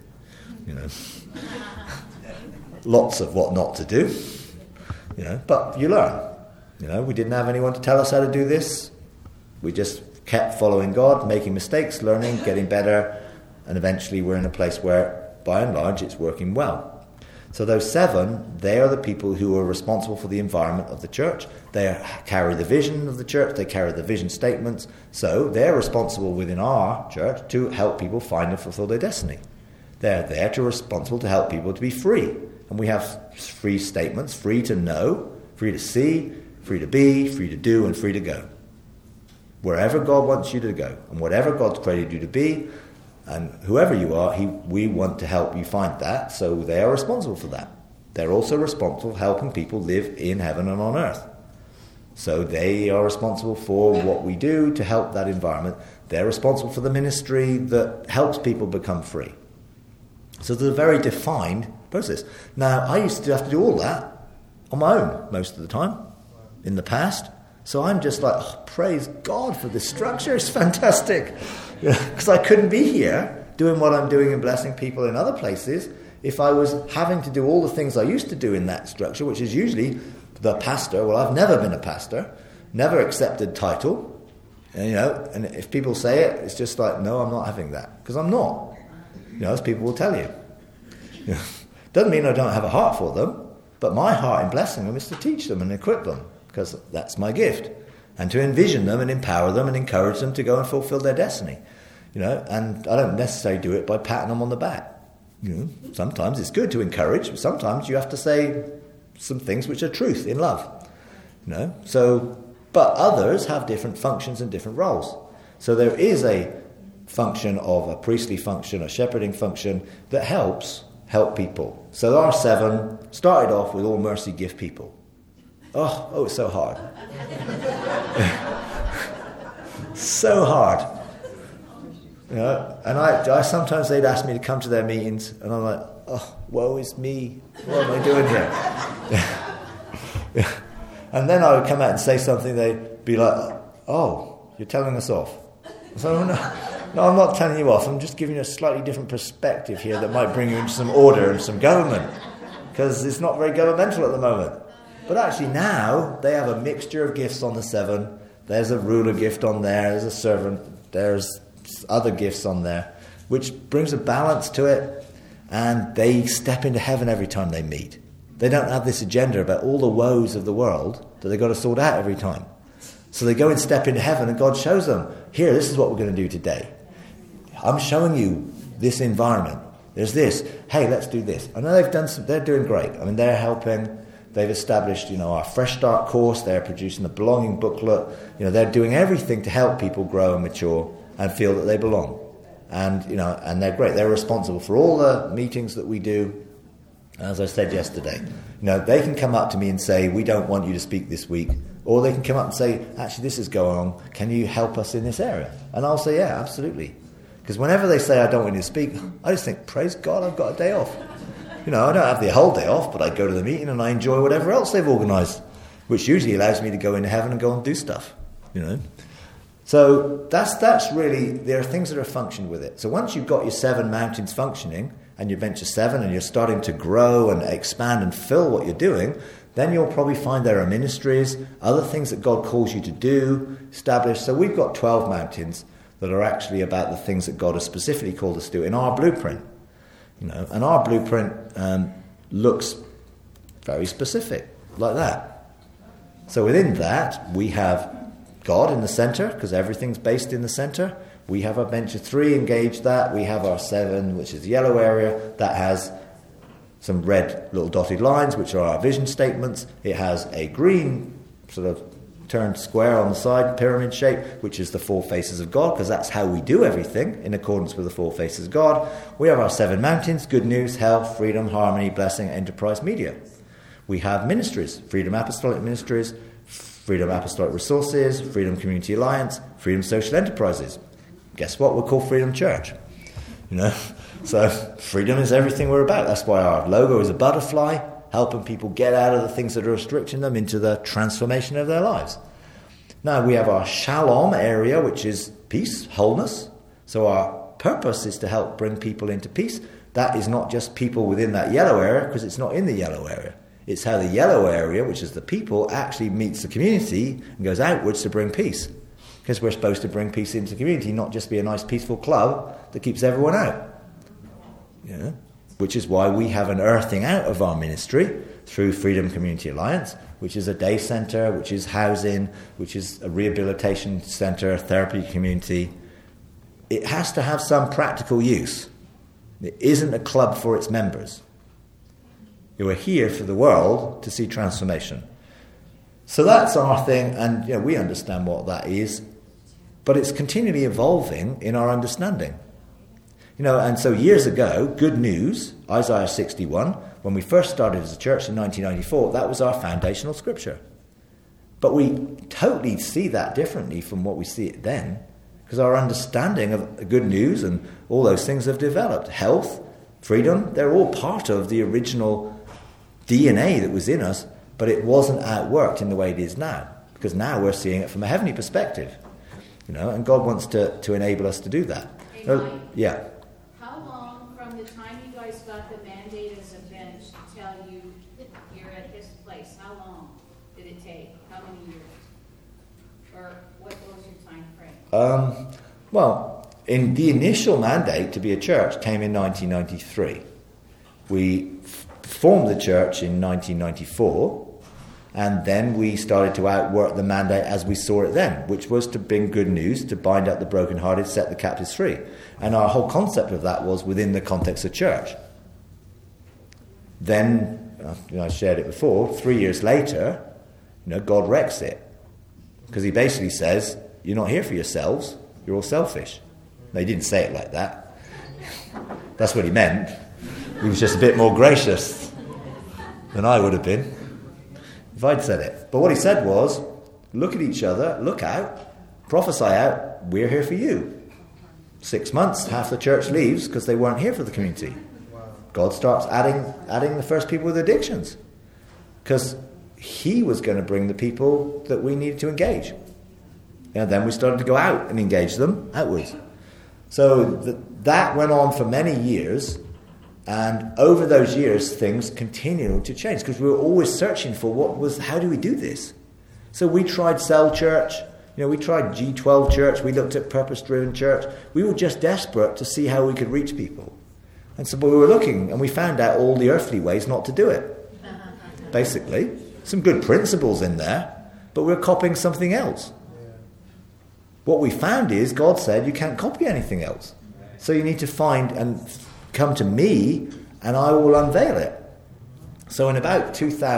Speaker 1: Lots of what not to do, but you learn. We didn't have anyone to tell us how to do this. We just kept following God, making mistakes, learning, getting better, and eventually we're in a place where, by and large, it's working well. So those 7, they are the people who are responsible for the environment of the church. They carry the vision of the church, they carry the vision statements. So they're responsible within our church to help people find and fulfill their destiny. They're there to responsible to help people to be free. And we have free statements: free to know, free to see, free to be, free to do, and free to go. Wherever God wants you to go, and whatever God's created you to be, and whoever you are, we want to help you find that, so they are responsible for that. They're also responsible for helping people live in heaven and on earth. So they are responsible for what we do to help that environment. They're responsible for the ministry that helps people become free. So there's a very defined process. Now, I used to have to do all that on my own most of the time in the past. So I'm just like, praise God for this structure. It's fantastic. Because I couldn't be here doing what I'm doing and blessing people in other places if I was having to do all the things I used to do in that structure, which is usually the pastor. Well, I've never been a pastor, never accepted title. And if people say it, it's just like, no, I'm not having that. Because I'm not. As people will tell you. Doesn't mean I don't have a heart for them, but my heart in blessing them is to teach them and equip them, because that's my gift. And to envision them and empower them and encourage them to go and fulfill their destiny. And I don't necessarily do it by patting them on the back. Sometimes it's good to encourage, but sometimes you have to say some things which are truth in love. But others have different functions and different roles. So there is a function of a priestly function, a shepherding function that help people. So our 7 started off with all mercy gift people. Oh, it's so hard. So hard. And I sometimes they'd ask me to come to their meetings, and I'm like, oh, woe is me. What am I doing here? And then I would come out and say something, they'd be like, oh, you're telling us off. So no, I'm not telling you off. I'm just giving you a slightly different perspective here that might bring you into some order and some government, because it's not very governmental at the moment. But actually now they have a mixture of gifts on the 7. There's a ruler gift on there, there's a servant, there's other gifts on there, which brings a balance to it, and they step into heaven every time they meet. They don't have this agenda about all the woes of the world that they've got to sort out every time. So they go and step into heaven, and God shows them, here, this is what we're going to do today. I'm showing you this environment. There's this. Hey, let's do this. I know they're doing great. I mean, they're helping. They've established, our Fresh Start course. They're producing the belonging booklet. They're doing everything to help people grow and mature and feel that they belong. And, and they're great. They're responsible for all the meetings that we do. As I said yesterday, they can come up to me and say, we don't want you to speak this week. Or they can come up and say, actually, this is going on. Can you help us in this area? And I'll say, yeah, absolutely. Because whenever they say, I don't want you to speak, I just think, praise God, I've got a day off. I don't have the whole day off, but I go to the meeting and I enjoy whatever else they've organised, which usually allows me to go into heaven and go and do stuff, So that's really, there are things that are functioning with it. So once you've got your 7 mountains functioning, and you venture 7, and you're starting to grow and expand and fill what you're doing, then you'll probably find there are ministries, other things that God calls you to do, establish. So we've got 12 mountains that are actually about the things that God has specifically called us to do in our blueprint. And our blueprint looks very specific, like that. So within that, we have God in the center, because everything's based in the center. We have our bench of 3, engage that. We have our 7, which is the yellow area, that has some red little dotted lines, which are our vision statements. It has a green sort of turned square on the side, pyramid shape, which is the 4 faces of God, because that's how we do everything in accordance with the 4 faces of God. We have our 7 mountains: good news, health, freedom, harmony, blessing, enterprise, media. We have ministries: Freedom Apostolic Ministries, Freedom Apostolic Resources, Freedom Community Alliance, Freedom Social Enterprises. Guess what? We're called Freedom Church. So freedom is everything we're about. That's why our logo is a butterfly, helping people get out of the things that are restricting them into the transformation of their lives. Now we have our Shalom area, which is peace, wholeness. So our purpose is to help bring people into peace. That is not just people within that yellow area, because it's not in the yellow area. It's how the yellow area, which is the people, actually meets the community and goes outwards to bring peace. Because we're supposed to bring peace into the community, not just be a nice peaceful club that keeps everyone out. Which is why we have an earthing out of our ministry through Freedom Community Alliance, which is a day centre, which is housing, which is a rehabilitation centre, therapy community. It has to have some practical use. It isn't a club for its members. You are here for the world to see transformation. So that's our thing, and we understand what that is, but it's continually evolving in our understanding. And so years ago, good news, Isaiah 61, when we first started as a church in 1994, that was our foundational scripture. But we totally see that differently from what we see it then, because our understanding of good news and all those things have developed. Health, freedom, they're all part of the original DNA that was in us, but it wasn't outworked in the way it is now, because now we're seeing it from a heavenly perspective. And God wants to enable us to do that. Yeah.
Speaker 2: How long from the time you guys got the mandate as a bench till you're at this place, how long did it take? How many years? Or what was your time frame?
Speaker 1: Well, in the initial mandate to be a church came in 1993. We formed the church in 1994, and then we started to outwork the mandate as we saw it then, which was to bring good news, to bind up the brokenhearted, set the captives free. And our whole concept of that was within the context of church. Then, I shared it before, 3 years later, God wrecks it. Because he basically says, you're not here for yourselves, you're all selfish. Now, he didn't say it like that. That's what he meant. He was just a bit more gracious than I would have been if I'd said it. But what he said was, look at each other, look out, prophesy out, we're here for you. 6 months, half the church leaves because they weren't here for the community. God starts adding the first people with addictions, because he was going to bring the people that we needed to engage. And then we started to go out and engage them outwards. So that went on for many years. And over those years, things continued to change, because we were always searching for how do we do this? So we tried Cell Church, we tried G12 Church, we looked at Purpose-Driven Church. We were just desperate to see how we could reach people. And so we were looking, and we found out all the earthly ways not to do it, basically. Some good principles in there, but we're copying something else. What we found is God said you can't copy anything else. So you need to find and come to me, and I will unveil it. So in about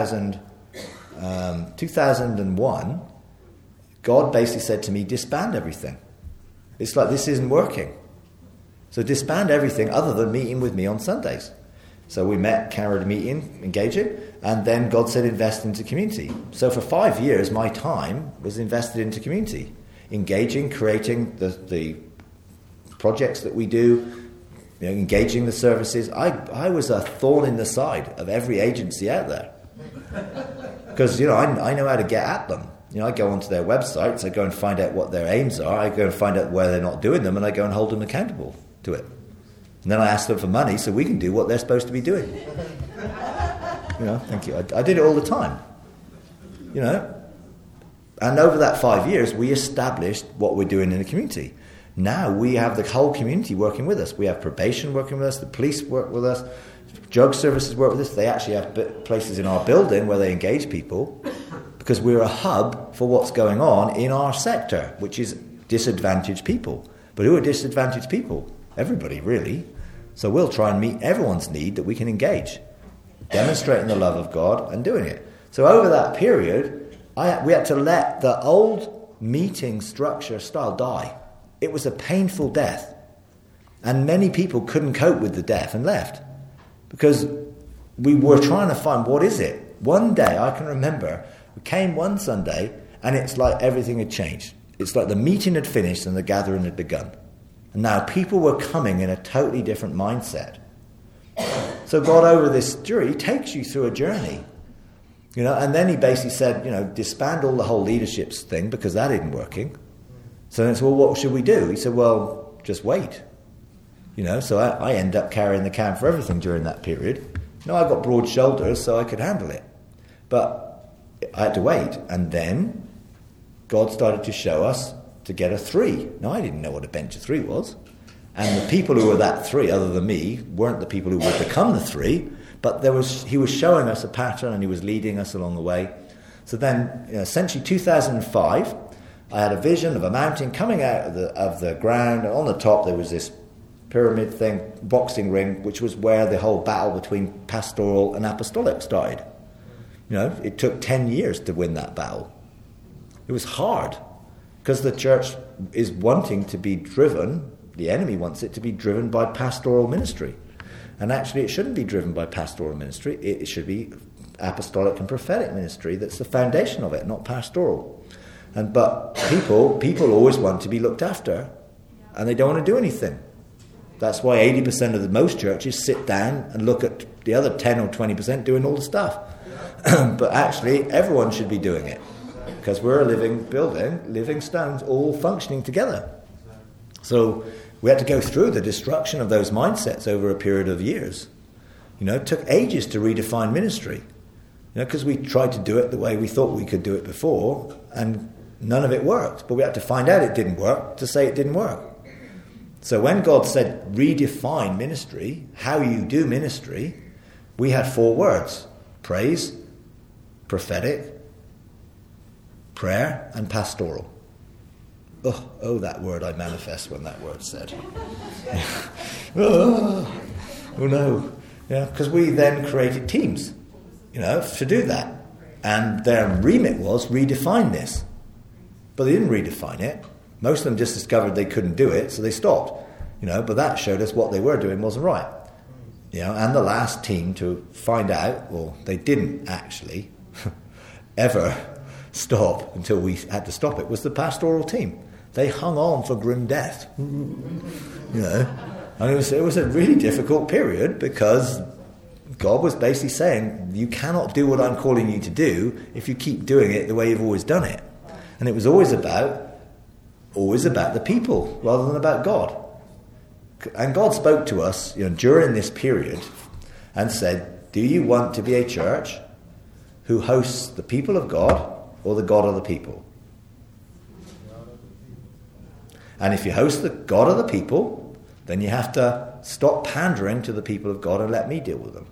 Speaker 1: 2001, God basically said to me, disband everything. It's like, this isn't working. So disband everything other than meeting with me on Sundays. So we met, carried a meeting, engaging, and then God said invest into community. So for 5 years, my time was invested into community, engaging, creating the projects that we do, engaging the services. I was a thorn in the side of every agency out there, because I know how to get at them. I go onto their websites, I go and find out what their aims are, I go and find out where they're not doing them, and I go and hold them accountable to it. And then I ask them for money so we can do what they're supposed to be doing. Thank you. I did it all the time. And over that 5 years, we established what we're doing in the community. Now we have the whole community working with us. We have probation working with us, the police work with us, drug services work with us. They actually have places in our building where they engage people, because we're a hub for what's going on in our sector, which is disadvantaged people. But who are disadvantaged people? Everybody, really. So we'll try and meet everyone's need that we can engage, demonstrating the love of God and doing it. So over that period, we had to let the old meeting structure style die. It was a painful death. And many people couldn't cope with the death and left. Because we were trying to find, what is it? One day, I can remember, we came one Sunday, and it's like everything had changed. It's like the meeting had finished and the gathering had begun. And now people were coming in a totally different mindset. So God, over this journey, He takes you through a journey. And then He basically said, disband all the whole leaderships thing, because that isn't working. So then it's, well, what should we do? He said, well, just wait. So I end up carrying the can for everything during that period. I got broad shoulders, so I could handle it. But I had to wait. And then God started to show us to get a 3. Now, I didn't know what a bench of 3 was. And the people who were that 3, other than me, weren't the people who would become the 3. But He was showing us a pattern, and He was leading us along the way. So then, essentially 2005, I had a vision of a mountain coming out of the ground. And on the top, there was this pyramid thing, boxing ring, which was where the whole battle between pastoral and apostolic started. It took 10 years to win that battle. It was hard, because the church is wanting to be driven, the enemy wants it to be driven by pastoral ministry. And actually it shouldn't be driven by pastoral ministry, it should be apostolic and prophetic ministry. That's the foundation of it, not pastoral. But people always want to be looked after, and they don't want to do anything. That's why 80% of most churches sit down and look at the other 10 or 20% doing all the stuff. But actually, everyone should be doing it, because we're a living building, living stones, all functioning together. So we had to go through the destruction of those mindsets over a period of years. It took ages to redefine ministry, because we tried to do it the way we thought we could do it before, and none of it worked. But we had to find out it didn't work to say it didn't work. So when God said redefine ministry, how you do ministry, we had 4 words: praise, prophetic, prayer, and pastoral. Oh, that word I manifest when that word's said. Oh no. Because we then created teams, to do that. And their remit was redefine this. But they didn't redefine it. Most of them just discovered they couldn't do it, so they stopped. But that showed us what they were doing wasn't right. And the last team to find out, well, they didn't actually ever stop until we had to stop it, was the pastoral team. They hung on for grim death. And it was a really difficult period, because God was basically saying, you cannot do what I'm calling you to do if you keep doing it the way you've always done it. And it was always about the people rather than about God. And God spoke to us during this period and said, do you want to be a church who hosts the people of God or the God of the people? And if you host the God of the people, then you have to stop pandering to the people of God and let me deal with them.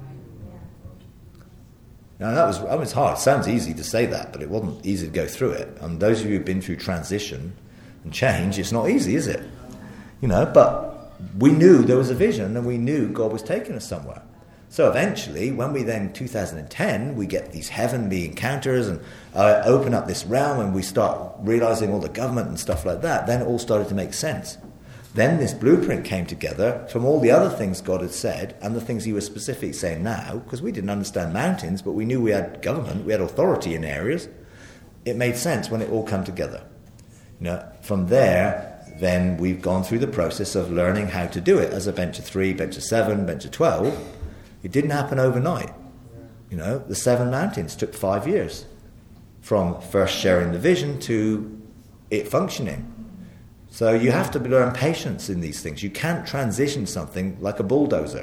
Speaker 1: Now that was hard. It sounds easy to say that, but it wasn't easy to go through it. And those of you who've been through transition and change, it's not easy, is it? But we knew there was a vision, and we knew God was taking us somewhere. So eventually, when we then, 2010, we get these heavenly encounters and open up this realm, and we start realizing all the government and stuff like that, then it all started to make sense. Then this blueprint came together from all the other things God had said and the things He was specifically saying now, because we didn't understand mountains, but we knew we had government, we had authority in areas. It made sense when it all came together. From there, then we've gone through the process of learning how to do it as a bench of 3, bench of 7, bench of 12. It didn't happen overnight. The 7 mountains took 5 years from first sharing the vision to it functioning. So you have to learn patience in these things. You can't transition something like a bulldozer.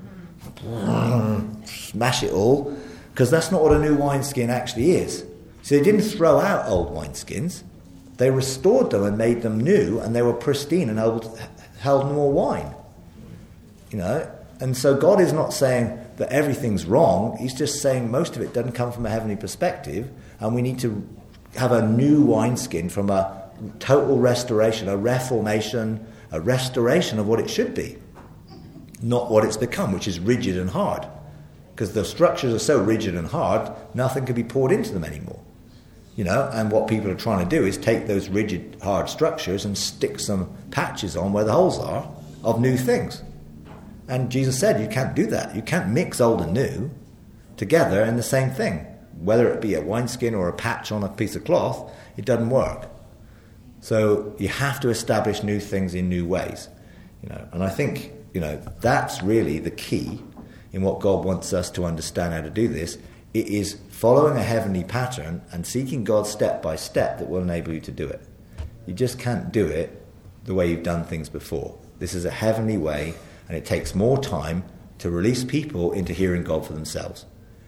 Speaker 1: Smash it all, because that's not what a new wineskin actually is. So they didn't throw out old wineskins. They restored them and made them new, and they were pristine and held more wine. And so God is not saying that everything's wrong. He's just saying most of it doesn't come from a heavenly perspective, and we need to have a new wineskin from a total restoration, a reformation, a restoration of what it should be, not what it's become, which is rigid and hard. Because the structures are so rigid and hard, nothing can be poured into them anymore. And what people are trying to do is take those rigid, hard structures and stick some patches on where the holes are of new things. And Jesus said you can't do that. You can't mix old and new together in the same thing. Whether it be a wineskin or a patch on a piece of cloth, it doesn't work. So you have to establish new things in new ways. And I think, that's really the key in what God wants us to understand how to do this. It is following a heavenly pattern and seeking God step by step that will enable you to do it. You just can't do it the way you've done things before. This is a heavenly way, and it takes more time to release people into hearing God for themselves.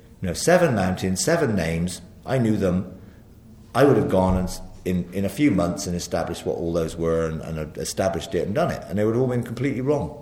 Speaker 1: 7 mountains, 7 names, I knew them. I would have gone and in a few months and established what all those were and established it and done it, and they would have all been completely wrong.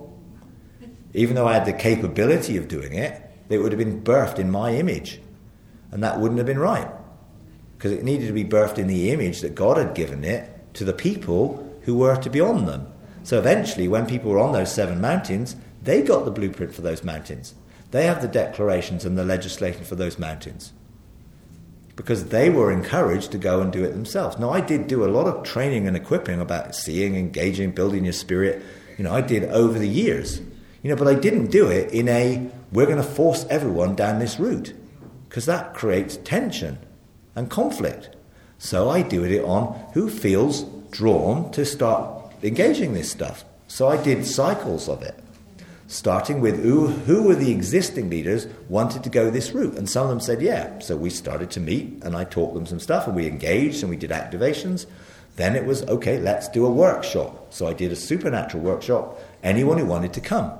Speaker 1: Even though I had the capability of doing it, it would have been birthed in my image. And that wouldn't have been right. Because it needed to be birthed in the image that God had given it to the people who were to be on them. So eventually, when people were on those 7 mountains, they got the blueprint for those mountains. They have the declarations and the legislation for those mountains. Because they were encouraged to go and do it themselves. Now, I did do a lot of training and equipping about seeing, engaging, building your spirit. I did over the years. But I didn't do it in we're going to force everyone down this route. Because that creates tension and conflict. So I do it on who feels drawn to start engaging this stuff. So I did cycles of it, starting with who were the existing leaders wanted to go this route. And some of them said, yeah. So we started to meet, and I taught them some stuff, and we engaged, and we did activations. Then it was, okay, let's do a workshop. So I did a supernatural workshop. Anyone who wanted to come.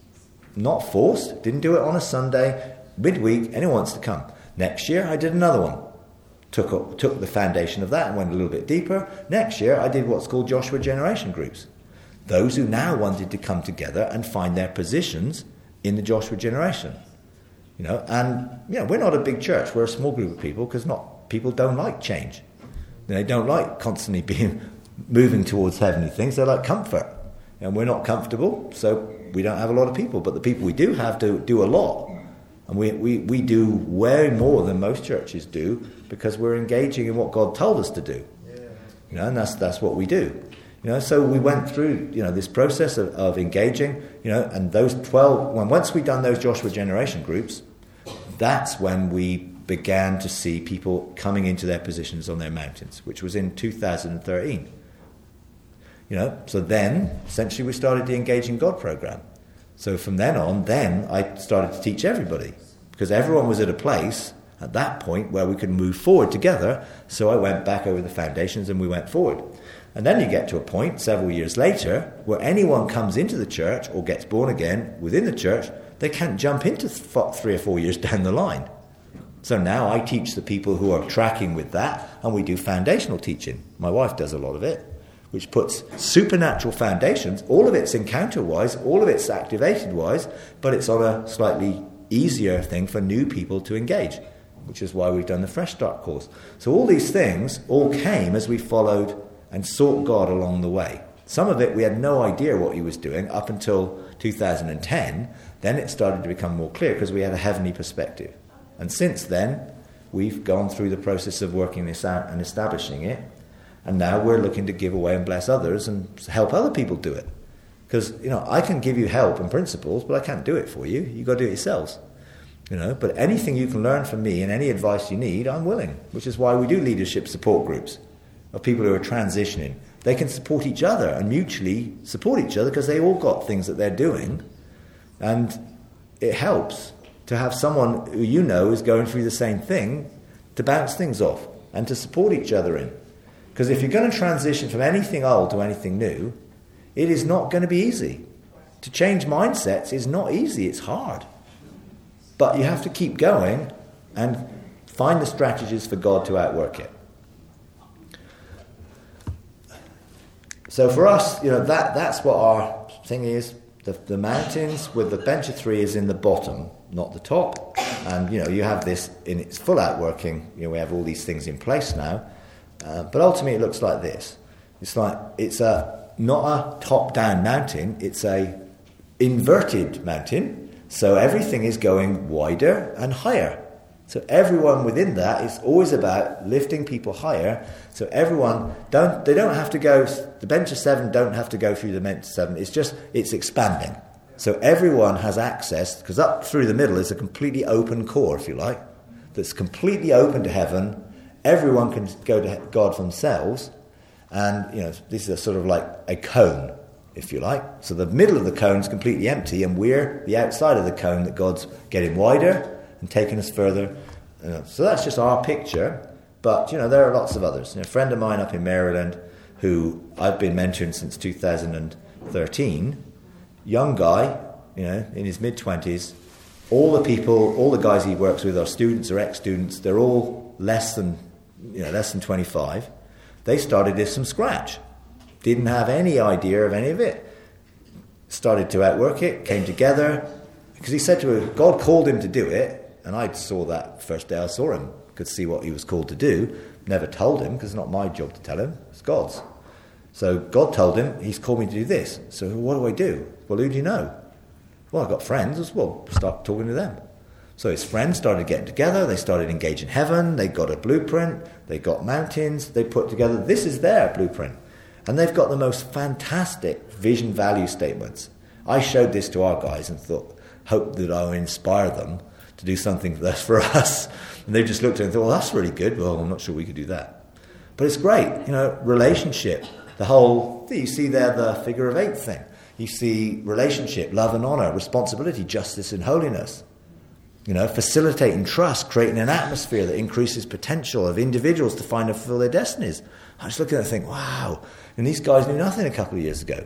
Speaker 1: Not forced, didn't do it on a Sunday, midweek, anyone wants to come. Next year, I did another one. Took the foundation of that and went a little bit deeper. Next year, I did what's called Joshua Generation Groups. Those who now wanted to come together and find their positions in the Joshua generation. We're not a big church. We're a small group of people because people don't like change. They don't like constantly moving towards heavenly things. They like comfort. And we're not comfortable, so we don't have a lot of people. But the people we do have do a lot. And we do way more than most churches do because we're engaging in what God told us to do. And that's what we do. So we went through, this process of engaging, and those 12, once we'd done those Joshua Generation Groups, that's when we began to see people coming into their positions on their mountains, which was in 2013. So then, essentially, we started the Engaging God program. So from then on, I started to teach everybody, because everyone was at a place at that point where we could move forward together. So I went back over the foundations and we went forward. And then you get to a point several years later where anyone comes into the church or gets born again within the church, they can't jump into 3 or 4 years down the line. So now I teach the people who are tracking with that, and we do foundational teaching. My wife does a lot of it, which puts supernatural foundations. All of it's encounter-wise, all of it's activated-wise, but it's on a slightly easier thing for new people to engage, which is why we've done the Fresh Start course. So all these things all came as we followed and sought God along the way. Some of it we had no idea what he was doing up until 2010. Then it started to become more clear because we had a heavenly perspective. And since then, we've gone through the process of working this out and establishing it. And now we're looking to give away and bless others and help other people do it. Because, I can give you help and principles, but I can't do it for you. You've got to do it yourselves. But anything you can learn from me and any advice you need, I'm willing. Which is why we do leadership support groups of people who are transitioning. They can support each other and mutually support each other because they all got things that they're doing. And it helps to have someone who is going through the same thing to bounce things off and to support each other in. Because if you're going to transition from anything old to anything new, it is not going to be easy. To change mindsets is not easy, it's hard. But you have to keep going and find the strategies for God to outwork it. So for us, that's what our thing is. The mountains with the bench of 3 is in the bottom. not the top. And, you have this in its full outworking. We have all these things in place now. But ultimately it looks like this. It's not a top-down mountain, it's a inverted mountain. So everything is going wider and higher. So everyone within that is always about lifting people higher. So everyone, they don't have to go, the bench of 7 don't have to go through the bench of 7. It's expanding. So everyone has access, because up through the middle is a completely open core, if you like, that's completely open to heaven. Everyone can go to God for themselves. And, this is sort of like a cone, if you like. So the middle of the cone is completely empty, and we're the outside of the cone that God's getting wider and taking us further. So that's just our picture. But, there are lots of others. A friend of mine up in Maryland, who I've been mentoring since 2013, young guy, in his mid-20s, all the guys he works with are students or ex-students. They're all less than 25. They started this from scratch. Didn't have any idea of any of it. Started to outwork it, came together, because he said to her, God called him to do it, and I saw that first day I saw him, could see what he was called to do. Never told him, because it's not my job to tell him, it's God's. So God told him, he's called me to do this. So what do I do? Well, who do you know? Well, I've got friends. Well, start talking to them. So his friends started getting together, they started engaging heaven, they got a blueprint, they got mountains, they put together, this is their blueprint. And they've got the most fantastic vision value statements. I showed this to our guys and hoped that I would inspire them to do something for us. And they just looked at it and thought, well, that's really good. Well, I'm not sure we could do that. But it's great, relationship. You see there the figure of 8 thing. You see relationship, love and honor, responsibility, justice and holiness. Facilitating trust, creating an atmosphere that increases potential of individuals to find and fulfill their destinies. I was looking at it and think, wow. And these guys knew nothing a couple of years ago.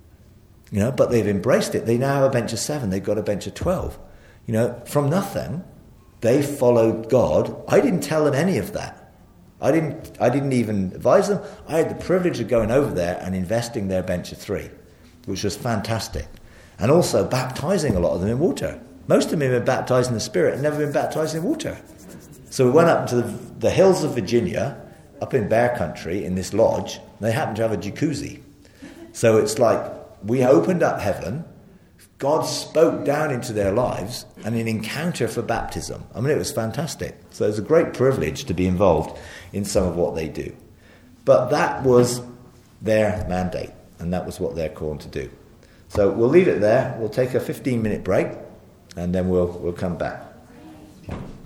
Speaker 1: But they've embraced it. They now have a bench of 7. They've got a bench of 12. From nothing, they followed God. I didn't tell them any of that. I didn't even advise them. I had the privilege of going over there and investing their bench of 3, which was fantastic. And also baptizing a lot of them in water. Most of them have been baptized in the Spirit and never been baptized in water. So we went up to the hills of Virginia, up in Bear Country, in this lodge. And they happened to have a jacuzzi. So it's like we opened up heaven, God spoke down into their lives, and an encounter for baptism. It was fantastic. So it's a great privilege to be involved in some of what they do. But that was their mandate, and that was what they're called to do. So we'll leave it there. We'll take a 15-minute break, and then we'll come back.